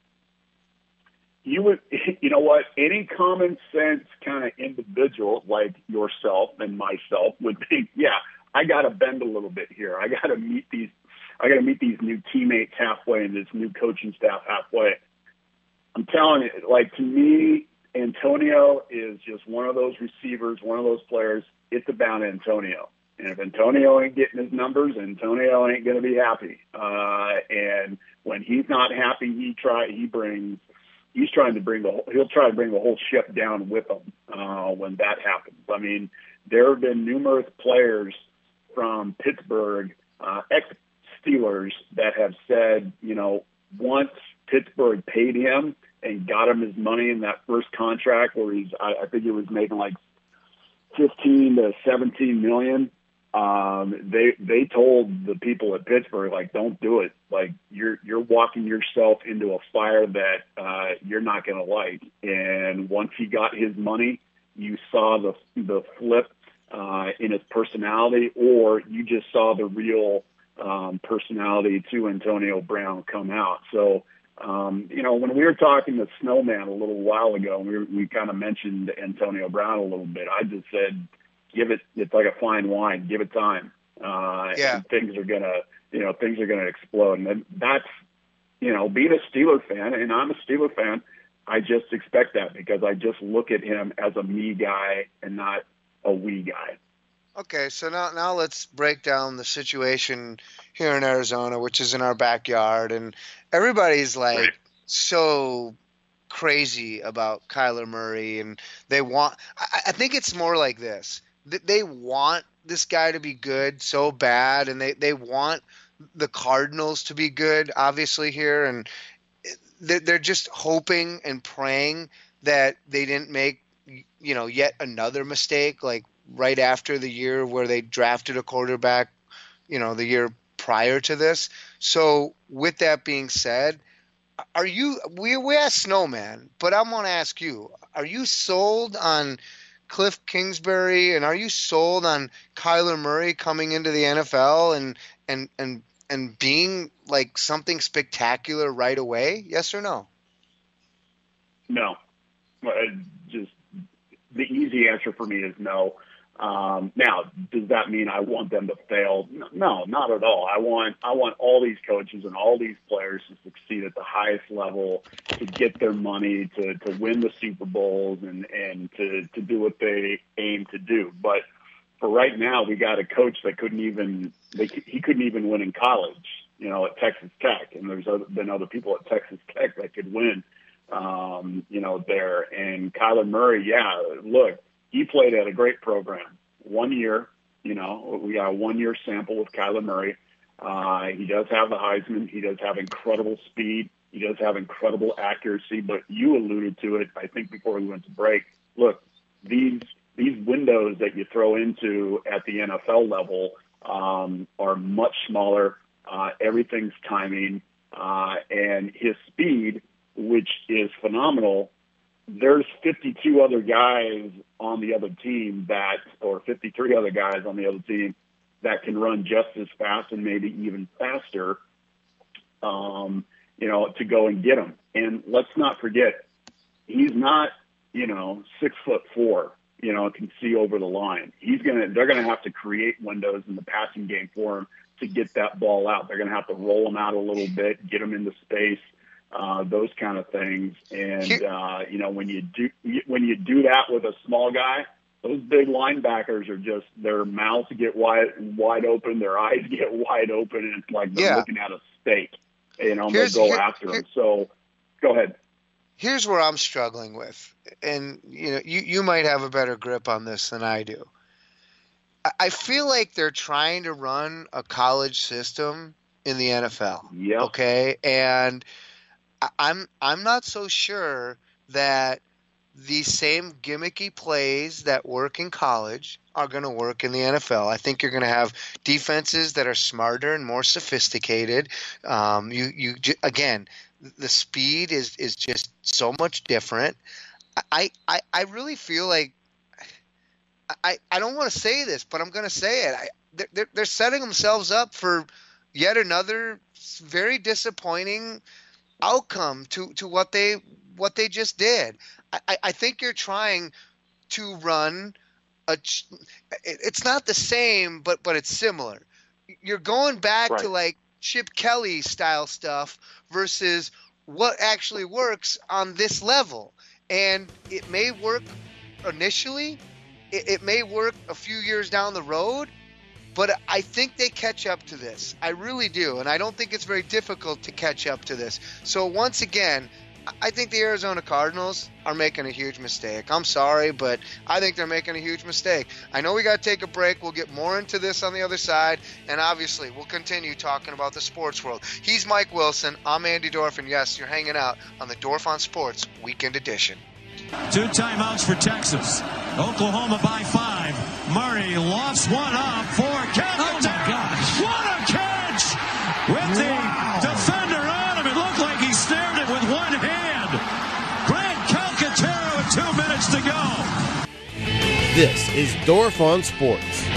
You would, you know what, any common sense kind of individual like yourself and myself would think, yeah, I got to bend a little bit here. I got to meet these, I got to meet these new teammates halfway and this new coaching staff halfway. I'm telling you, like, to me, Antonio is just one of those receivers, one of those players. It's about Antonio. And if Antonio ain't getting his numbers, Antonio ain't going to be happy. Uh, and when he's not happy, he try he brings he's trying to bring the whole, he'll try to bring the whole ship down with him uh, when that happens. I mean, there have been numerous players from Pittsburgh, uh, ex-Steelers, that have said, you know, once Pittsburgh paid him and got him his money in that first contract where he's, I, I think he was making like fifteen to seventeen million. Um, they, they told the people at Pittsburgh, like, don't do it. Like, you're, you're walking yourself into a fire that, uh, you're not going to like. And once he got his money, you saw the, the flip, uh, in his personality, or you just saw the real, um, personality to Antonio Brown come out. So, Um, you know, when we were talking to Snowman a little while ago, we, we kind of mentioned Antonio Brown a little bit. I just said, give it, it's like a fine wine, give it time. Uh, yeah. and things are going to, you know, things are going to explode. And that's, you know, being a Steeler fan, and I'm a Steeler fan, I just expect that because I just look at him as a me guy and not a we guy. Okay, so now now let's break down the situation here in Arizona, which is in our backyard, and everybody's like right. so crazy about Kyler Murray, and they want. I, I think it's more like this: they want this guy to be good so bad, and they they want the Cardinals to be good, obviously here, and they're just hoping and praying that they didn't make, you know, yet another mistake like right after the year where they drafted a quarterback, you know, the year prior to this. So with that being said, are you, we, we asked Snowman, but I'm going to ask you, are you sold on Cliff Kingsbury and are you sold on Kyler Murray coming into the N F L and, and, and, and being like something spectacular right away? Yes or no? No. Just the easy answer for me is no. Um, now, does that mean I want them to fail? No, not at all. I want I want all these coaches and all these players to succeed at the highest level, to get their money, to, to win the Super Bowls, and, and to, to do what they aim to do. But for right now, we got a coach that couldn't even they, he couldn't even win in college, you know, at Texas Tech, and there's other, been other people at Texas Tech that could win, um, you know, there. And Kyler Murray, yeah, look. He played at a great program. One year, you know, we got a one-year sample with Kyler Murray. Uh, he does have the Heisman. He does have incredible speed. He does have incredible accuracy. But you alluded to it, I think, before we went to break. Look, these these windows that you throw into at the N F L level um, are much smaller. Uh, everything's timing. Uh, and his speed, which is phenomenal, there's fifty-two other guys on the other team that, or fifty-three other guys on the other team that can run just as fast and maybe even faster, um, you know, to go and get him. And let's not forget, he's not, you know, six foot four, you know, can see over the line. He's gonna, they're gonna have to create windows in the passing game for him to get that ball out. They're gonna have to roll him out a little bit, get him into space, uh, those kind of things. And uh, you know, when you do when you do that with a small guy, those big linebackers are just, their mouths get wide wide open, their eyes get wide open, and it's like they're yeah. looking at a steak. You know, Here's, they'll go here, after here, him. So, go ahead. Here's where I'm struggling with, and you know, you you might have a better grip on this than I do. I, I feel like they're trying to run a college system in the N F L. Yep. Okay, and I, I'm I'm not so sure that these same gimmicky plays that work in college are going to work in the N F L. I think you're going to have defenses that are smarter and more sophisticated. Um, you, you again, the speed is, is just so much different. I, I, I really feel like I, I don't want to say this, but I'm going to say it. I, they're, they're setting themselves up for yet another very disappointing outcome to, to what they what they just did. I, I think you're trying to run a. It's not the same, but but it's similar. You're going back right. to like Chip Kelly style stuff versus what actually works on this level, and it may work initially. It, it may work a few years down the road, but I think they catch up to this. I really do, and I don't think it's very difficult to catch up to this. So once again, I think the Arizona Cardinals are making a huge mistake. I'm sorry, but I think they're making a huge mistake. I know we got to take a break. We'll get more into this on the other side, and obviously we'll continue talking about the sports world. He's Mike Wilson. I'm Andy Dorf, and yes, you're hanging out on the Dorf on Sports Weekend Edition. Two timeouts for Texas. Oklahoma by five. Murray lofts one up for Calcaterra. Oh, my gosh. What a catch! With the wow. defender on him. It looked like he snared it with one hand. Grant Calcaterra with two minutes to go. This is Dorf on Sports.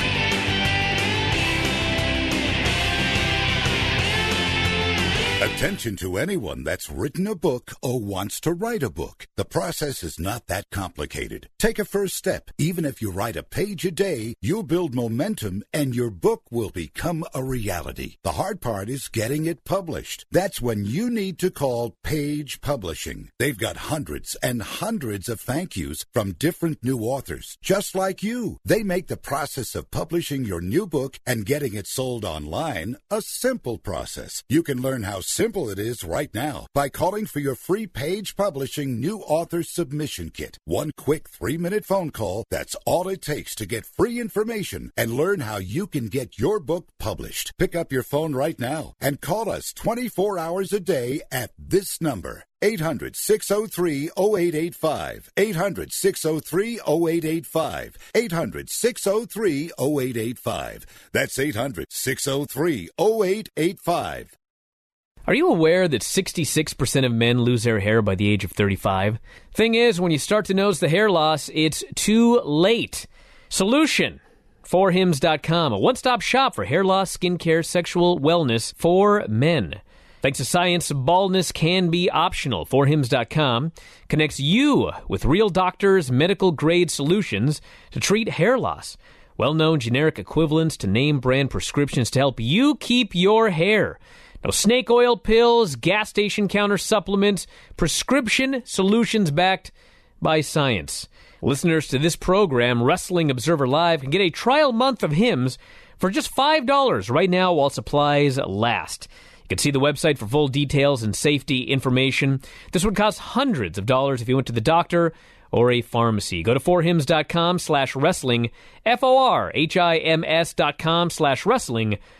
Attention to anyone that's written a book or wants to write a book. The process is not that complicated. Take a first step. Even if you write a page a day, you'll build momentum and your book will become a reality. The hard part is getting it published. That's when you need to call Page Publishing. They've got hundreds and hundreds of thank yous from different new authors, just like you. They make the process of publishing your new book and getting it sold online a simple process. You can learn how simple it is right now by calling for your free Page Publishing New Author Submission Kit. One quick three-minute phone call, that's all it takes to get free information and learn how you can get your book published. Pick up your phone right now and call us twenty-four hours a day at this number. eight hundred, six oh three, oh eight eight five. eight hundred, six oh three, oh eight eight five. eight hundred, six oh three, oh eight eight five. That's eight hundred, six oh three, oh eight eight five. Are you aware that sixty-six percent of men lose their hair by the age of thirty-five? Thing is, when you start to notice the hair loss, it's too late. Solution. four hims dot com, a one-stop shop for hair loss, skincare, sexual wellness for men. Thanks to science, baldness can be optional. four hims dot com connects you with real doctors' medical-grade solutions to treat hair loss. Well-known generic equivalents to name-brand prescriptions to help you keep your hair. No snake oil pills, gas station counter supplements, prescription solutions backed by science. Listeners to this program, Wrestling Observer Live, can get a trial month of Hims for just five dollars right now while supplies last. You can see the website for full details and safety information. This would cost hundreds of dollars if you went to the doctor or a pharmacy. Go to four hims dot com slash wrestling, F O R H I M S dot com slash wrestling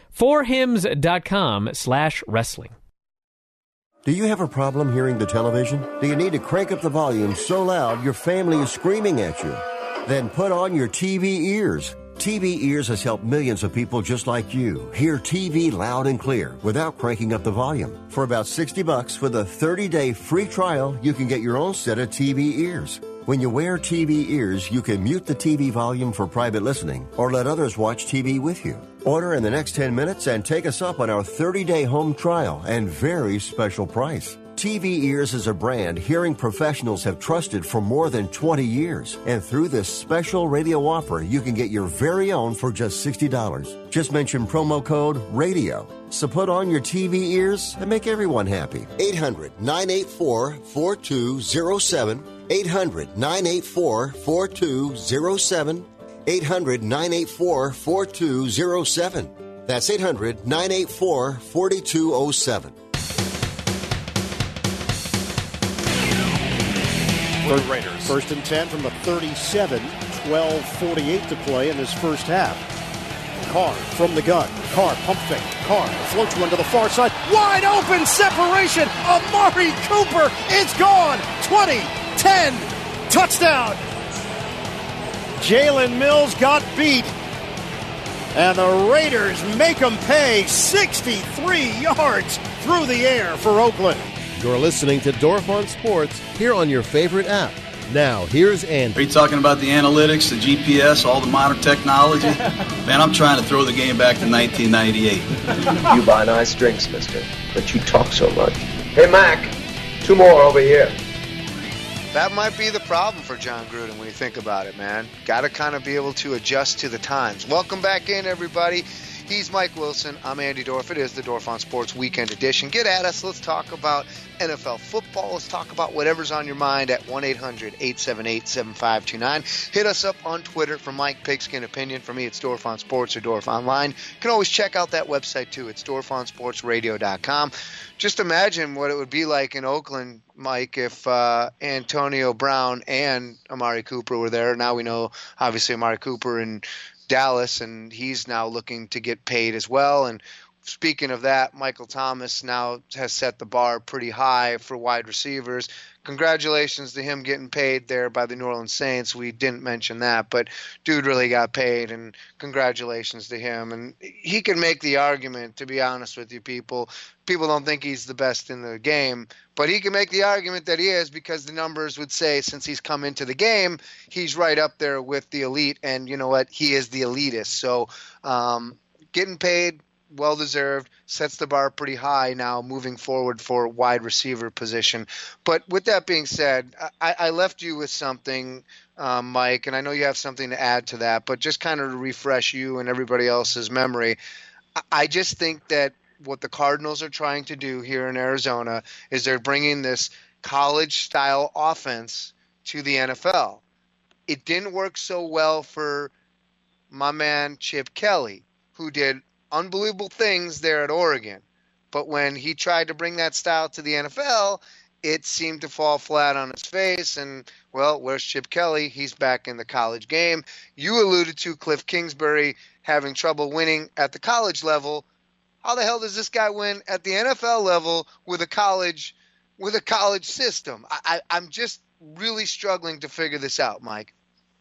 forhims.com slash wrestling. Do you have a problem hearing the television? Do you need to crank up the volume so loud your family is screaming at you? Then put on your T V ears. T V Ears has helped millions of people just like you hear T V loud and clear without cranking up the volume. For about sixty bucks with a thirty-day free trial, you can get your own set of T V ears. When you wear T V ears, you can mute the T V volume for private listening or let others watch T V with you. Order in the next ten minutes and take us up on our thirty-day home trial and very special price. T V Ears is a brand hearing professionals have trusted for more than twenty years. And through this special radio offer, you can get your very own for just sixty dollars. Just mention promo code RADIO. So put on your T V ears and make everyone happy. eight hundred, nine eight four, four two zero seven. eight hundred, nine eight four, four two zero seven. eight hundred, nine eight four, four two zero seven. That's eight hundred, nine eight four, four two zero seven. For the Raiders. First and ten from the thirty-seven, twelve forty-eight to play in this first half. Carr from the gun. Carr pump fake. Carr floats one to the far side. Wide open separation. Amari Cooper is gone. twenty, ten, touchdown. Jalen Mills got beat. And the Raiders make them pay sixty-three yards through the air for Oakland. You're listening to Dorf on Sports here on your favorite app. Now, here's Andy. Are you talking about the analytics, the G P S, all the modern technology? Man, I'm trying to throw the game back to nineteen ninety-eight. You buy nice drinks, mister, but you talk so much. Hey, Mac, two more over here. That might be the problem for John Gruden when you think about it, man. Got to kind of be able to adjust to the times. Welcome back in, everybody. He's Mike Wilson. I'm Andy Dorf. It is the Dorf on Sports Weekend Edition. Get at us. Let's talk about N F L football. Let's talk about whatever's on your mind at one eight hundred, eight seven eight, seven five two nine. Hit us up on Twitter for Mike Pigskin Opinion. For me, it's Dorf on Sports or Dorf Online. You can always check out that website, too. It's dorf on sports radio dot com. Just imagine what it would be like in Oakland, Mike, if uh, Antonio Brown and Amari Cooper were there. Now we know, obviously, Amari Cooper and Dallas, and he's now looking to get paid as well. And speaking of that, Michael Thomas now has set the bar pretty high for wide receivers. Congratulations to him getting paid there by the New Orleans Saints. We didn't mention that, but dude really got paid, and congratulations to him. And he can make the argument, to be honest with you people. People don't think he's the best in the game, but he can make the argument that he is, because the numbers would say since he's come into the game, he's right up there with the elite, and you know what? He is the elitist. So um, getting paid, well-deserved, sets the bar pretty high now moving forward for wide receiver position. But with that being said, I, I left you with something, um, Mike, and I know you have something to add to that, but just kind of to refresh you and everybody else's memory, I, I just think that what the Cardinals are trying to do here in Arizona is they're bringing this college-style offense to the N F L. It didn't work so well for my man Chip Kelly, who did unbelievable things there at Oregon. But when he tried to bring that style to the N F L, it seemed to fall flat on his face. And, well, where's Chip Kelly? He's back in the college game. You alluded to Cliff Kingsbury having trouble winning at the college level. How the hell does this guy win at the N F L level with a college with a college system? I, I, I'm just really struggling to figure this out, Mike.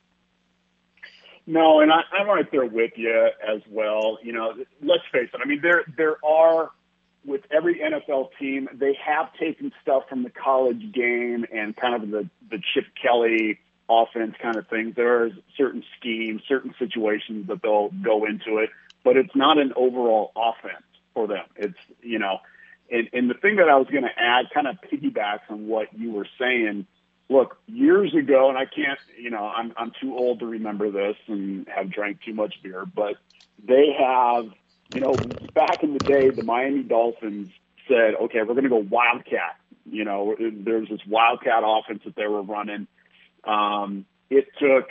No, and I, I'm right there with you as well. You know, let's face it. I mean, there there are, with every N F L team, they have taken stuff from the college game and kind of the, the Chip Kelly offense kind of thing. There are certain schemes, certain situations that they'll go into it, but it's not an overall offense for them. It's, you know, and, and the thing that I was going to add kind of piggybacks on what you were saying. Look, years ago, and I can't, you know, I'm I'm too old to remember this and have drank too much beer, but they have, you know, back in the day, the Miami Dolphins said, okay, we're going to go Wildcat. You know, there's this Wildcat offense that they were running. Um, it took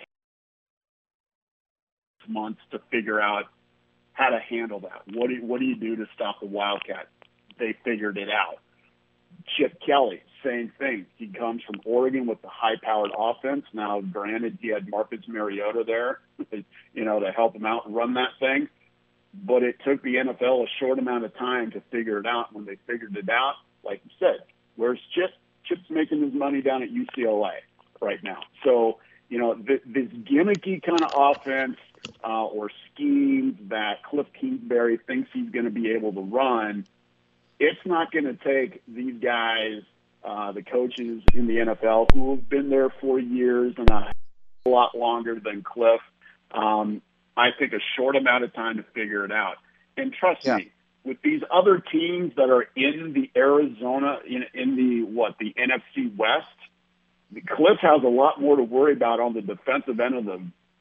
months to figure out how to handle that. What do you, what do you do to stop the Wildcat? They figured it out. Chip Kelly, same thing. He comes from Oregon with the high-powered offense. Now, granted, he had Marcus Mariota there, you know, to help him out and run that thing. but it took the N F L a short amount of time to figure it out. When they figured it out, like you said, where's Chip? Chip's making his money down at U C L A right now. So, you know, th- this gimmicky kind of offense uh, or schemes that Cliff Kingsbury thinks he's going to be able to run, it's not going to take these guys, uh, the coaches in the N F L who have been there for years and a lot longer than Cliff, um, I think a short amount of time to figure it out. And trust yeah. me, with these other teams that are in the Arizona, in, in the, what, the N F C West, Cliff has a lot more to worry about on the defensive end of the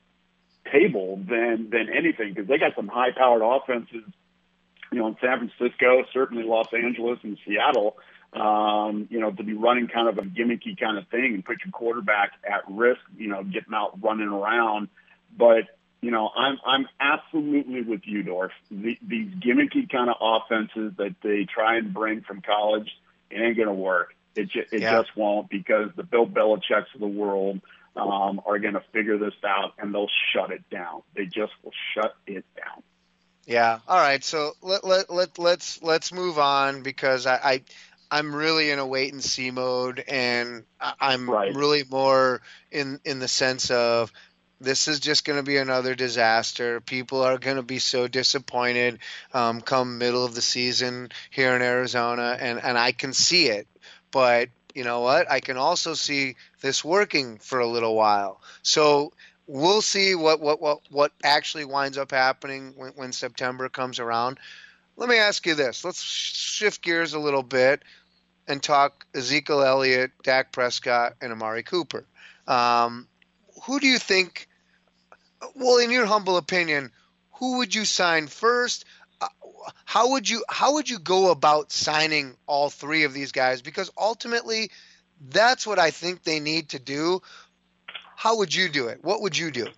table than, than anything, because they got some high-powered offenses, you know, in San Francisco, certainly Los Angeles and Seattle, um, you know, to be running kind of a gimmicky kind of thing and put your quarterback at risk, you know, getting out running around. But, you know, I'm I'm absolutely with you, Dorf. The, these gimmicky kind of offenses that they try and bring from college, it ain't going to work. It, ju- it yeah. just won't, because the Bill Belichick's of the world um, are going to figure this out, and they'll shut it down. They just will shut it down. Yeah. All right. So let let let let's let's move on, because I, I I'm really in a wait and see mode, and I'm right. really more in in the sense of this is just going to be another disaster. People are going to be so disappointed um, come middle of the season here in Arizona, and and I can see it. But you know what? I can also see this working for a little while. So we'll see what what what, what actually winds up happening when, when September comes around. Let me ask you this. Let's shift gears a little bit and talk Ezekiel Elliott, Dak Prescott, and Amari Cooper. Um, who do you think, well, in your humble opinion, who would you sign first? Uh, how would you how would you go about signing all three of these guys? Because ultimately, that's what I think they need to do. How would you do it? What would you do?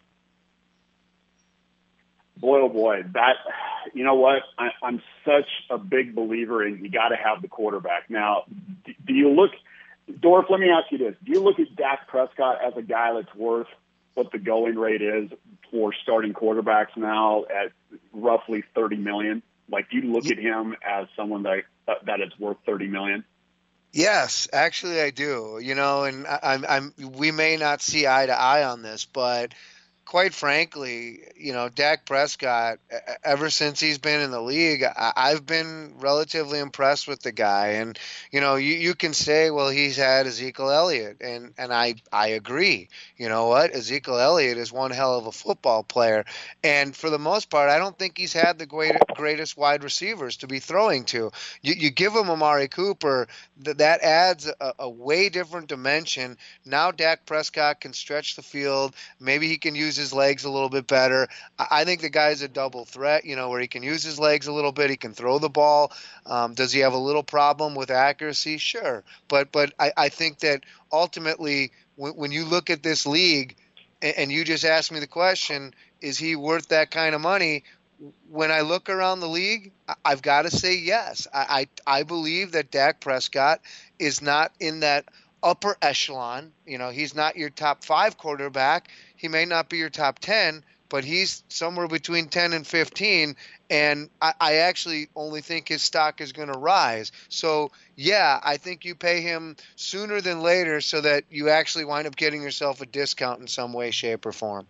Boy, oh boy, that, you know what? I, I'm such a big believer in you got to have the quarterback. Now, do, do you look, Dorf, let me ask you this. Do you look at Dak Prescott as a guy that's worth what the going rate is for starting quarterbacks now at roughly thirty million dollars? Like, do you look at him as someone that uh, that is worth thirty million dollars? Yes, actually I do. You know, and I, I'm, I'm, we may not see eye to eye on this, but quite frankly, you know, Dak Prescott, ever since he's been in the league, I, I've been relatively impressed with the guy. And, you know, you, you can say, well, he's had Ezekiel Elliott, and, and I, I agree. You know what? Ezekiel Elliott is one hell of a football player. And for the most part, I don't think he's had the great, greatest wide receivers to be throwing to. You, you give him Amari Cooper, that, that adds a, a way different dimension. Now Dak Prescott can stretch the field. Maybe he can use his legs a little bit better. I think the guy's a double threat, you know, where he can use his legs a little bit. He can throw the ball. Um, does he have a little problem with accuracy? Sure. But but I, I think that ultimately when, when you look at this league and, and you just ask me the question, is he worth that kind of money? When I look around the league, I've got to say yes. I, I, I believe that Dak Prescott is not in that upper echelon. You know, he's not your top five quarterback. He may not be your top ten, but he's somewhere between ten and fifteen. And I, I actually only think his stock is going to rise. So, yeah, I think you pay him sooner than later so that you actually wind up getting yourself a discount in some way, shape, or form.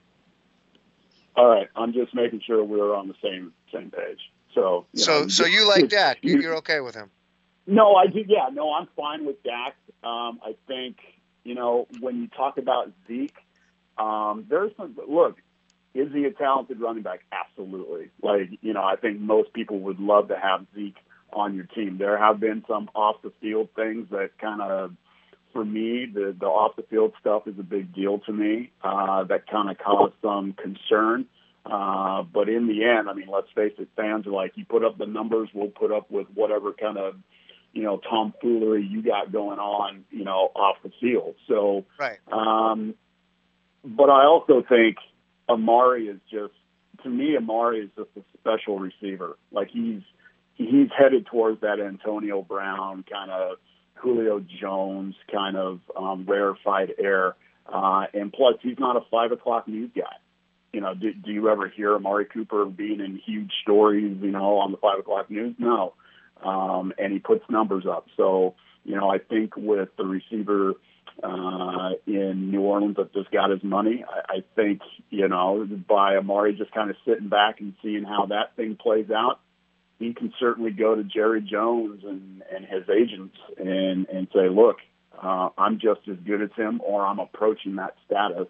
All right. I'm just making sure we're on the same same page. So, you so, know, so you like Dak? You're okay with him? No, I do. Yeah, no, I'm fine with Dak. Um, I think, you know, when you talk about Zeke, um, there's some, look, is he a talented running back? Absolutely. Like, you know, I think most people would love to have Zeke on your team. There have been some off the field things that kind of, for me, the, the off the field stuff is a big deal to me, uh, that kind of caused some concern. Uh, but in the end, I mean, let's face it, fans are like, you put up the numbers, we'll put up with whatever kind of, you know, tomfoolery you got going on, you know, off the field. So, right. Um, but I also think Amari is just, to me, Amari is just a special receiver. Like he's, he's headed towards that Antonio Brown kind of Julio Jones kind of um, rarefied air. Uh, and plus he's not a five o'clock news guy. you know, do, do you ever hear Amari Cooper being in huge stories, you know, on the five o'clock news? No. Um, and he puts numbers up. So, you know, I think with the receiver uh, in New Orleans that just got his money, I, I think, you know, by Amari just kind of sitting back and seeing how that thing plays out, he can certainly go to Jerry Jones and, and his agents and, and say, look, uh, I'm just as good as him, or I'm approaching that status.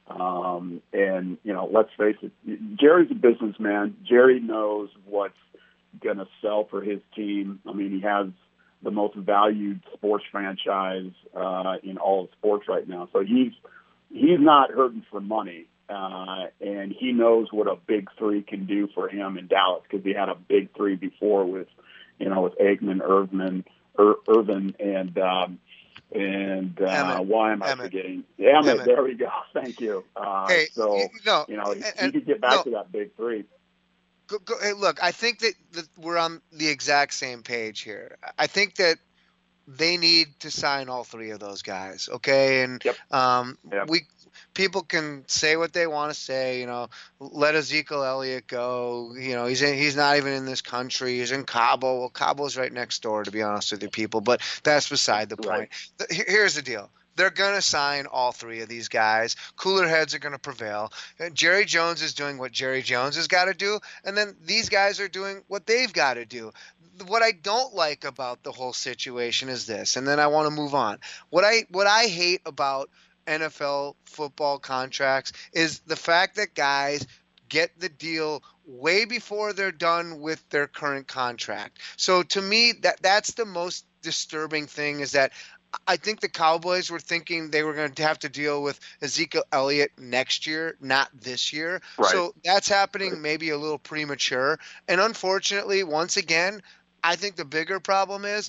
Um, and, you know, let's face it, Jerry's a businessman. Jerry knows what's going to sell for his team. I mean, he has the most valued sports franchise uh, in all of sports right now. So he's he's not hurting for money, uh, and he knows what a big three can do for him in Dallas, because he had a big three before with, you know, with Aikman, Irvin, Ir- Irvin, and um, and uh, why am I Emmett. forgetting? Emmett, Emmett. There we go. Thank you. Uh, Hey, so you- no, you know, he, and- he could get back no. to that big three. Go, go, hey, look, I think that, that we're on the exact same page here. I think that they need to sign all three of those guys, okay? And um, Yep. we people can say what they want to say, you know, let Ezekiel Elliott go. You know, he's in, he's not even in this country. He's in Cabo. Well, Cabo's right next door, to be honest with you, people. But that's beside the point. The- here- Here's the deal. They're going to sign all three of these guys. Cooler heads are going to prevail. And Jerry Jones is doing what Jerry Jones has got to do, and then these guys are doing what they've got to do. What I don't like about the whole situation is this, and then I want to move on. What I what I hate about N F L football contracts is the fact that guys get the deal way before they're done with their current contract. So to me, that that's the most disturbing thing, is that I think the Cowboys were thinking they were going to have to deal with Ezekiel Elliott next year, not this year. Right. So that's happening maybe a little premature. And unfortunately, once again, I think the bigger problem is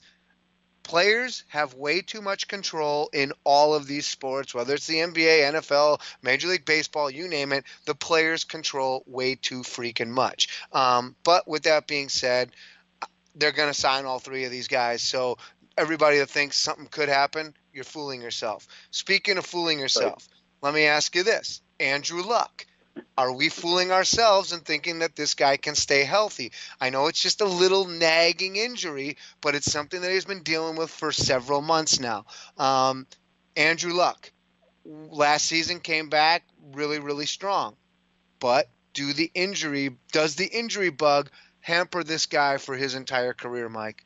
players have way too much control in all of these sports, whether it's the N B A, N F L, Major League Baseball, you name it. The players control way too freaking much. Um, but with that being said, they're going to sign all three of these guys. So everybody that thinks something could happen, you're fooling yourself. Speaking of fooling yourself, let me ask you this. Andrew Luck, are we fooling ourselves and thinking that this guy can stay healthy? I know it's just a little nagging injury, but it's something that he's been dealing with for several months now. Um, Andrew Luck, last season came back really, really strong. But do the injury, does the injury bug hamper this guy for his entire career, Mike?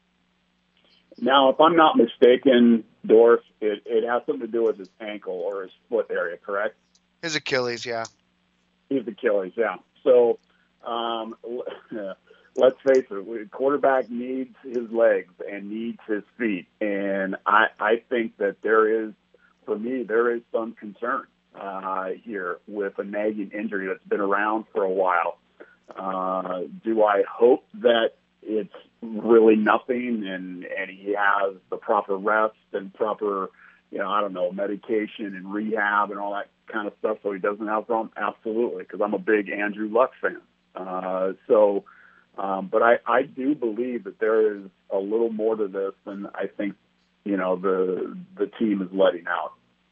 Now, if I'm not mistaken, Dorf, it, it has something to do with his ankle or his foot area, correct? His Achilles, yeah. His Achilles, yeah. So um, let's face it, quarterback needs his legs and needs his feet. And I, I think that there is, for me, there is some concern uh, here with a nagging injury that's been around for a while. Uh, do I hope that it's really nothing and, and he has the proper rest and proper, you know, I don't know, medication and rehab and all that kind of stuff so he doesn't have a problem? Absolutely, because I'm a big Andrew Luck fan. Uh, so, um, but I, I do believe that there is a little more to this than I think, you know, the the team is letting out.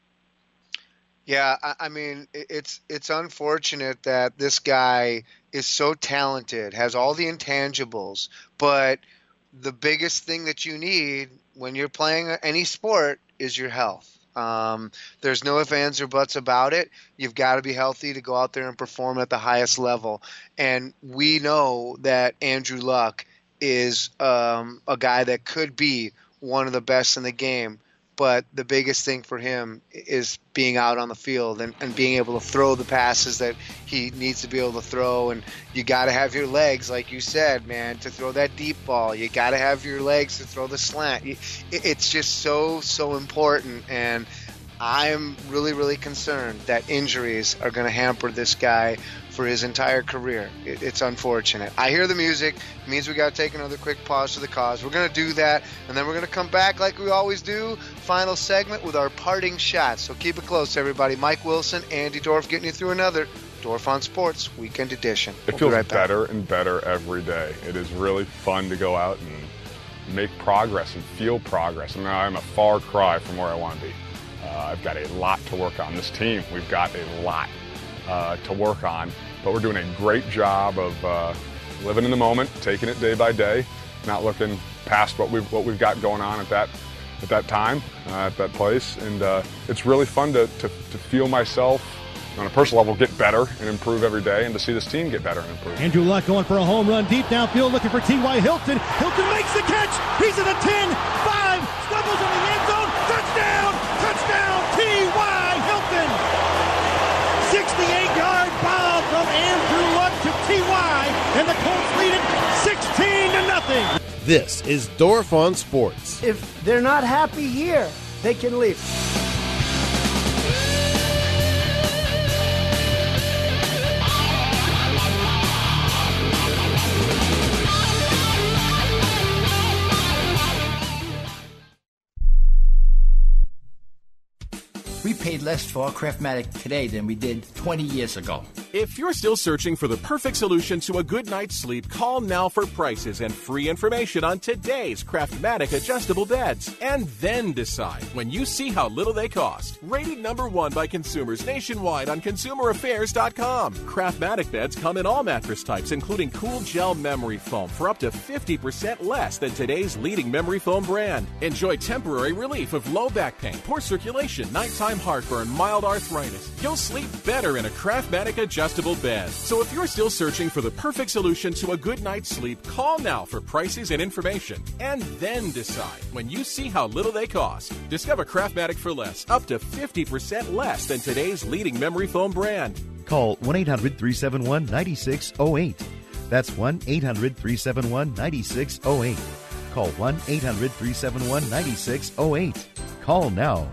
Yeah, I, I mean, it- it's it's unfortunate that this guy is so talented, has all the intangibles, but the biggest thing that you need when you're playing any sport is your health. Um, there's no ifs, ands, or buts about it. You've got to be healthy to go out there and perform at the highest level. And we know that Andrew Luck is um, a guy that could be one of the best in the game. But the biggest thing for him is being out on the field and, and being able to throw the passes that he needs to be able to throw. And you got to have your legs, like you said, man, to throw that deep ball. You got to have your legs to throw the slant. It- It's just so, so important. And I'm really, really concerned that injuries are going to hamper this guy for his entire career. It, it's unfortunate. I hear the music. It means we got to take another quick pause for the cause. We're going to do that, and then we're going to come back like we always do. Final segment with our parting shots. So keep it close, everybody. Mike Wilson, Andy Dorf getting you through another Dorf on Sports Weekend Edition. It We'll feels be right back. better and better every day. It is really fun to go out and make progress and feel progress. I mean, I'm a far cry from where I want to be. Uh, I've got a lot to work on. This team, we've got a lot. uh, to work on. But we're doing a great job of uh, living in the moment, taking it day by day, not looking past what we've what we've got going on at that at that time, uh, at that place. And uh, it's really fun to, to to feel myself on a personal level get better and improve every day, and to see this team get better and improve. Andrew Luck going for a home run deep downfield, looking for T Y. Hilton. Hilton makes the catch. He's at the ten, five, stumbles in the end zone. Touchdown! Touchdown! T Y. Hilton. sixty-eight-yard bomb from Andrew Luck to T Y, and the Colts lead it sixteen to nothing. This is Dorf on Sports. If they're not happy here, they can leave. We paid less for our Craftmatic today than we did twenty years ago. If you're still searching for the perfect solution to a good night's sleep, call now for prices and free information on today's Craftmatic adjustable beds. And then decide when you see how little they cost. Rated number one by consumers nationwide on consumer affairs dot com. Craftmatic beds come in all mattress types, including cool gel memory foam for up to fifty percent less than today's leading memory foam brand. Enjoy temporary relief of low back pain, poor circulation, nighttime heartburn, mild arthritis. You'll sleep better in a Craftmatic adjustable bed. So if you're still searching for the perfect solution to a good night's sleep, call now for prices and information. And then decide when you see how little they cost. Discover Craftmatic for less, up to fifty percent less than today's leading memory foam brand. Call one eight hundred three seven one nine six zero eight. That's one eight hundred three seven one nine six zero eight. Call one eight hundred three seven one nine six zero eight. Call now.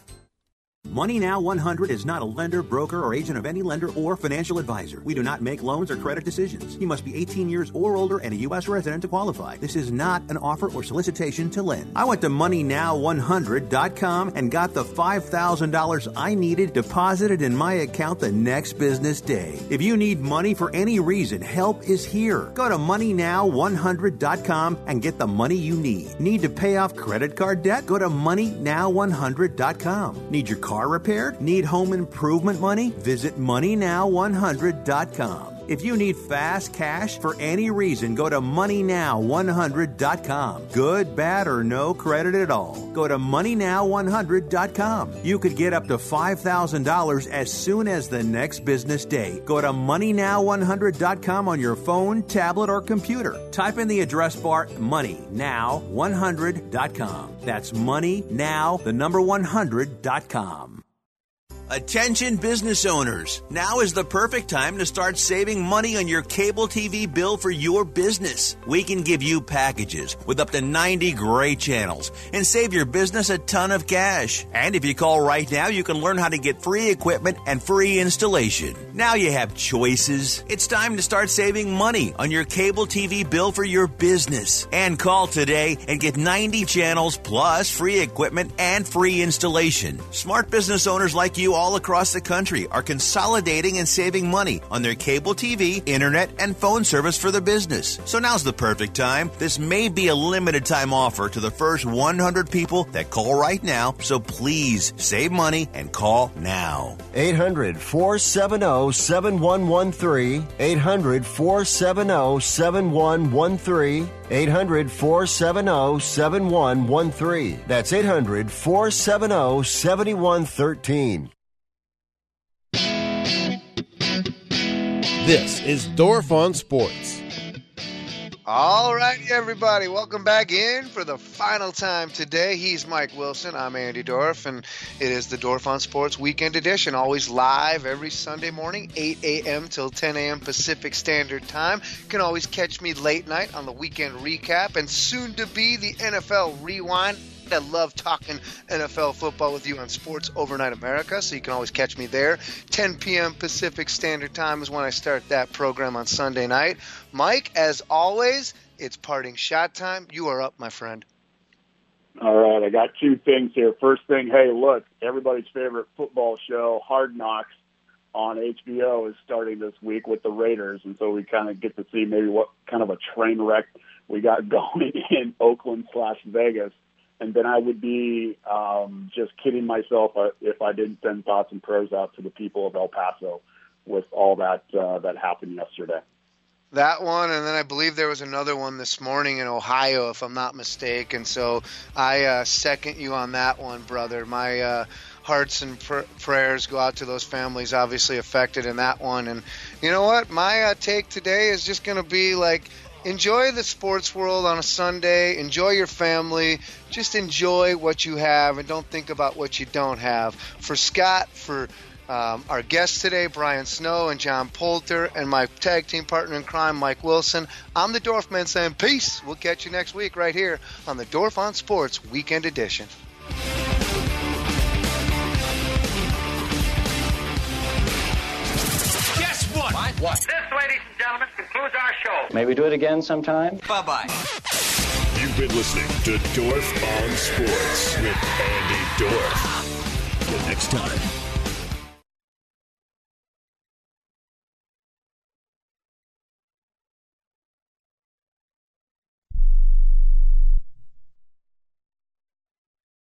Money Now one hundred is not a lender, broker, or agent of any lender or financial advisor. We do not make loans or credit decisions. You must be eighteen years or older and a U S resident to qualify. This is not an offer or solicitation to lend. I went to money now one hundred dot com and got the five thousand dollars I needed deposited in my account the next business day. If you need money for any reason, help is here. Go to money now one hundred dot com and get the money you need. Need to pay off credit card debt? Go to money now one hundred dot com. Need your car repaired? Need home improvement money? Visit money now one hundred dot com. If you need fast cash for any reason, go to money now one hundred dot com. Good, bad, or no credit at all. Go to money now one hundred dot com. You could get up to five thousand dollars as soon as the next business day. Go to money now one hundred dot com on your phone, tablet, or computer. Type in the address bar money now one hundred dot com. That's money now, the number one hundred dot com. Attention business owners. Now is the perfect time to start saving money on your cable T V bill for your business. We can give you packages with up to ninety great channels and save your business a ton of cash. And if you call right now, you can learn how to get free equipment and free installation. Now you have choices. It's time to start saving money on your cable T V bill for your business. And call today and get ninety channels plus free equipment and free installation. Smart business owners like you all across the country are consolidating and saving money on their cable T V, internet, and phone service for their business. So now's the perfect time. This may be a limited time offer to the first one hundred people that call right now, so please save money and call now. eight hundred four seven zero seven one one three. eight hundred four seven zero seven one one three. eight hundred four seven zero seven one one three. That's eight hundred four seven zero seven one one three. This is Dorf on Sports. All righty, everybody. Welcome back in for the final time today. He's Mike Wilson. I'm Andy Dorf, and it is the Dorf on Sports Weekend Edition. Always live every Sunday morning, eight a.m. till ten a.m. Pacific Standard Time. You can always catch me late night on the Weekend Recap and soon to be the N F L Rewind. I love talking N F L football with you on Sports Overnight America, so you can always catch me there. ten p.m. Pacific Standard Time is when I start that program on Sunday night. Mike, as always, it's parting shot time. You are up, my friend. All right, I got two things here. First thing, hey, look, everybody's favorite football show, Hard Knocks, on H B O is starting this week with the Raiders, and so we kind of get to see maybe what kind of a train wreck we got going in Oakland slash Vegas. And then I would be um, just kidding myself if I didn't send thoughts and prayers out to the people of El Paso with all that uh, that happened yesterday. That one, and then I believe there was another one this morning in Ohio, if I'm not mistaken. So I uh, second you on that one, brother. My uh, hearts and pr- prayers go out to those families obviously affected in that one. And you know what? My uh, take today is just going to be like, enjoy the sports world on a Sunday. Enjoy your family. Just enjoy what you have and don't think about what you don't have. For Scott, for Um, our guests today, Brian Snow and John Poulter, and my tag team partner in crime, Mike Wilson. I'm the Dorfman saying peace. We'll catch you next week right here on the Dorf on Sports Weekend Edition. Guess what? What? What? This, ladies and gentlemen, concludes our show. Maybe do it again sometime? Bye-bye. You've been listening to Dorf on Sports with Andy Dorf. The next time.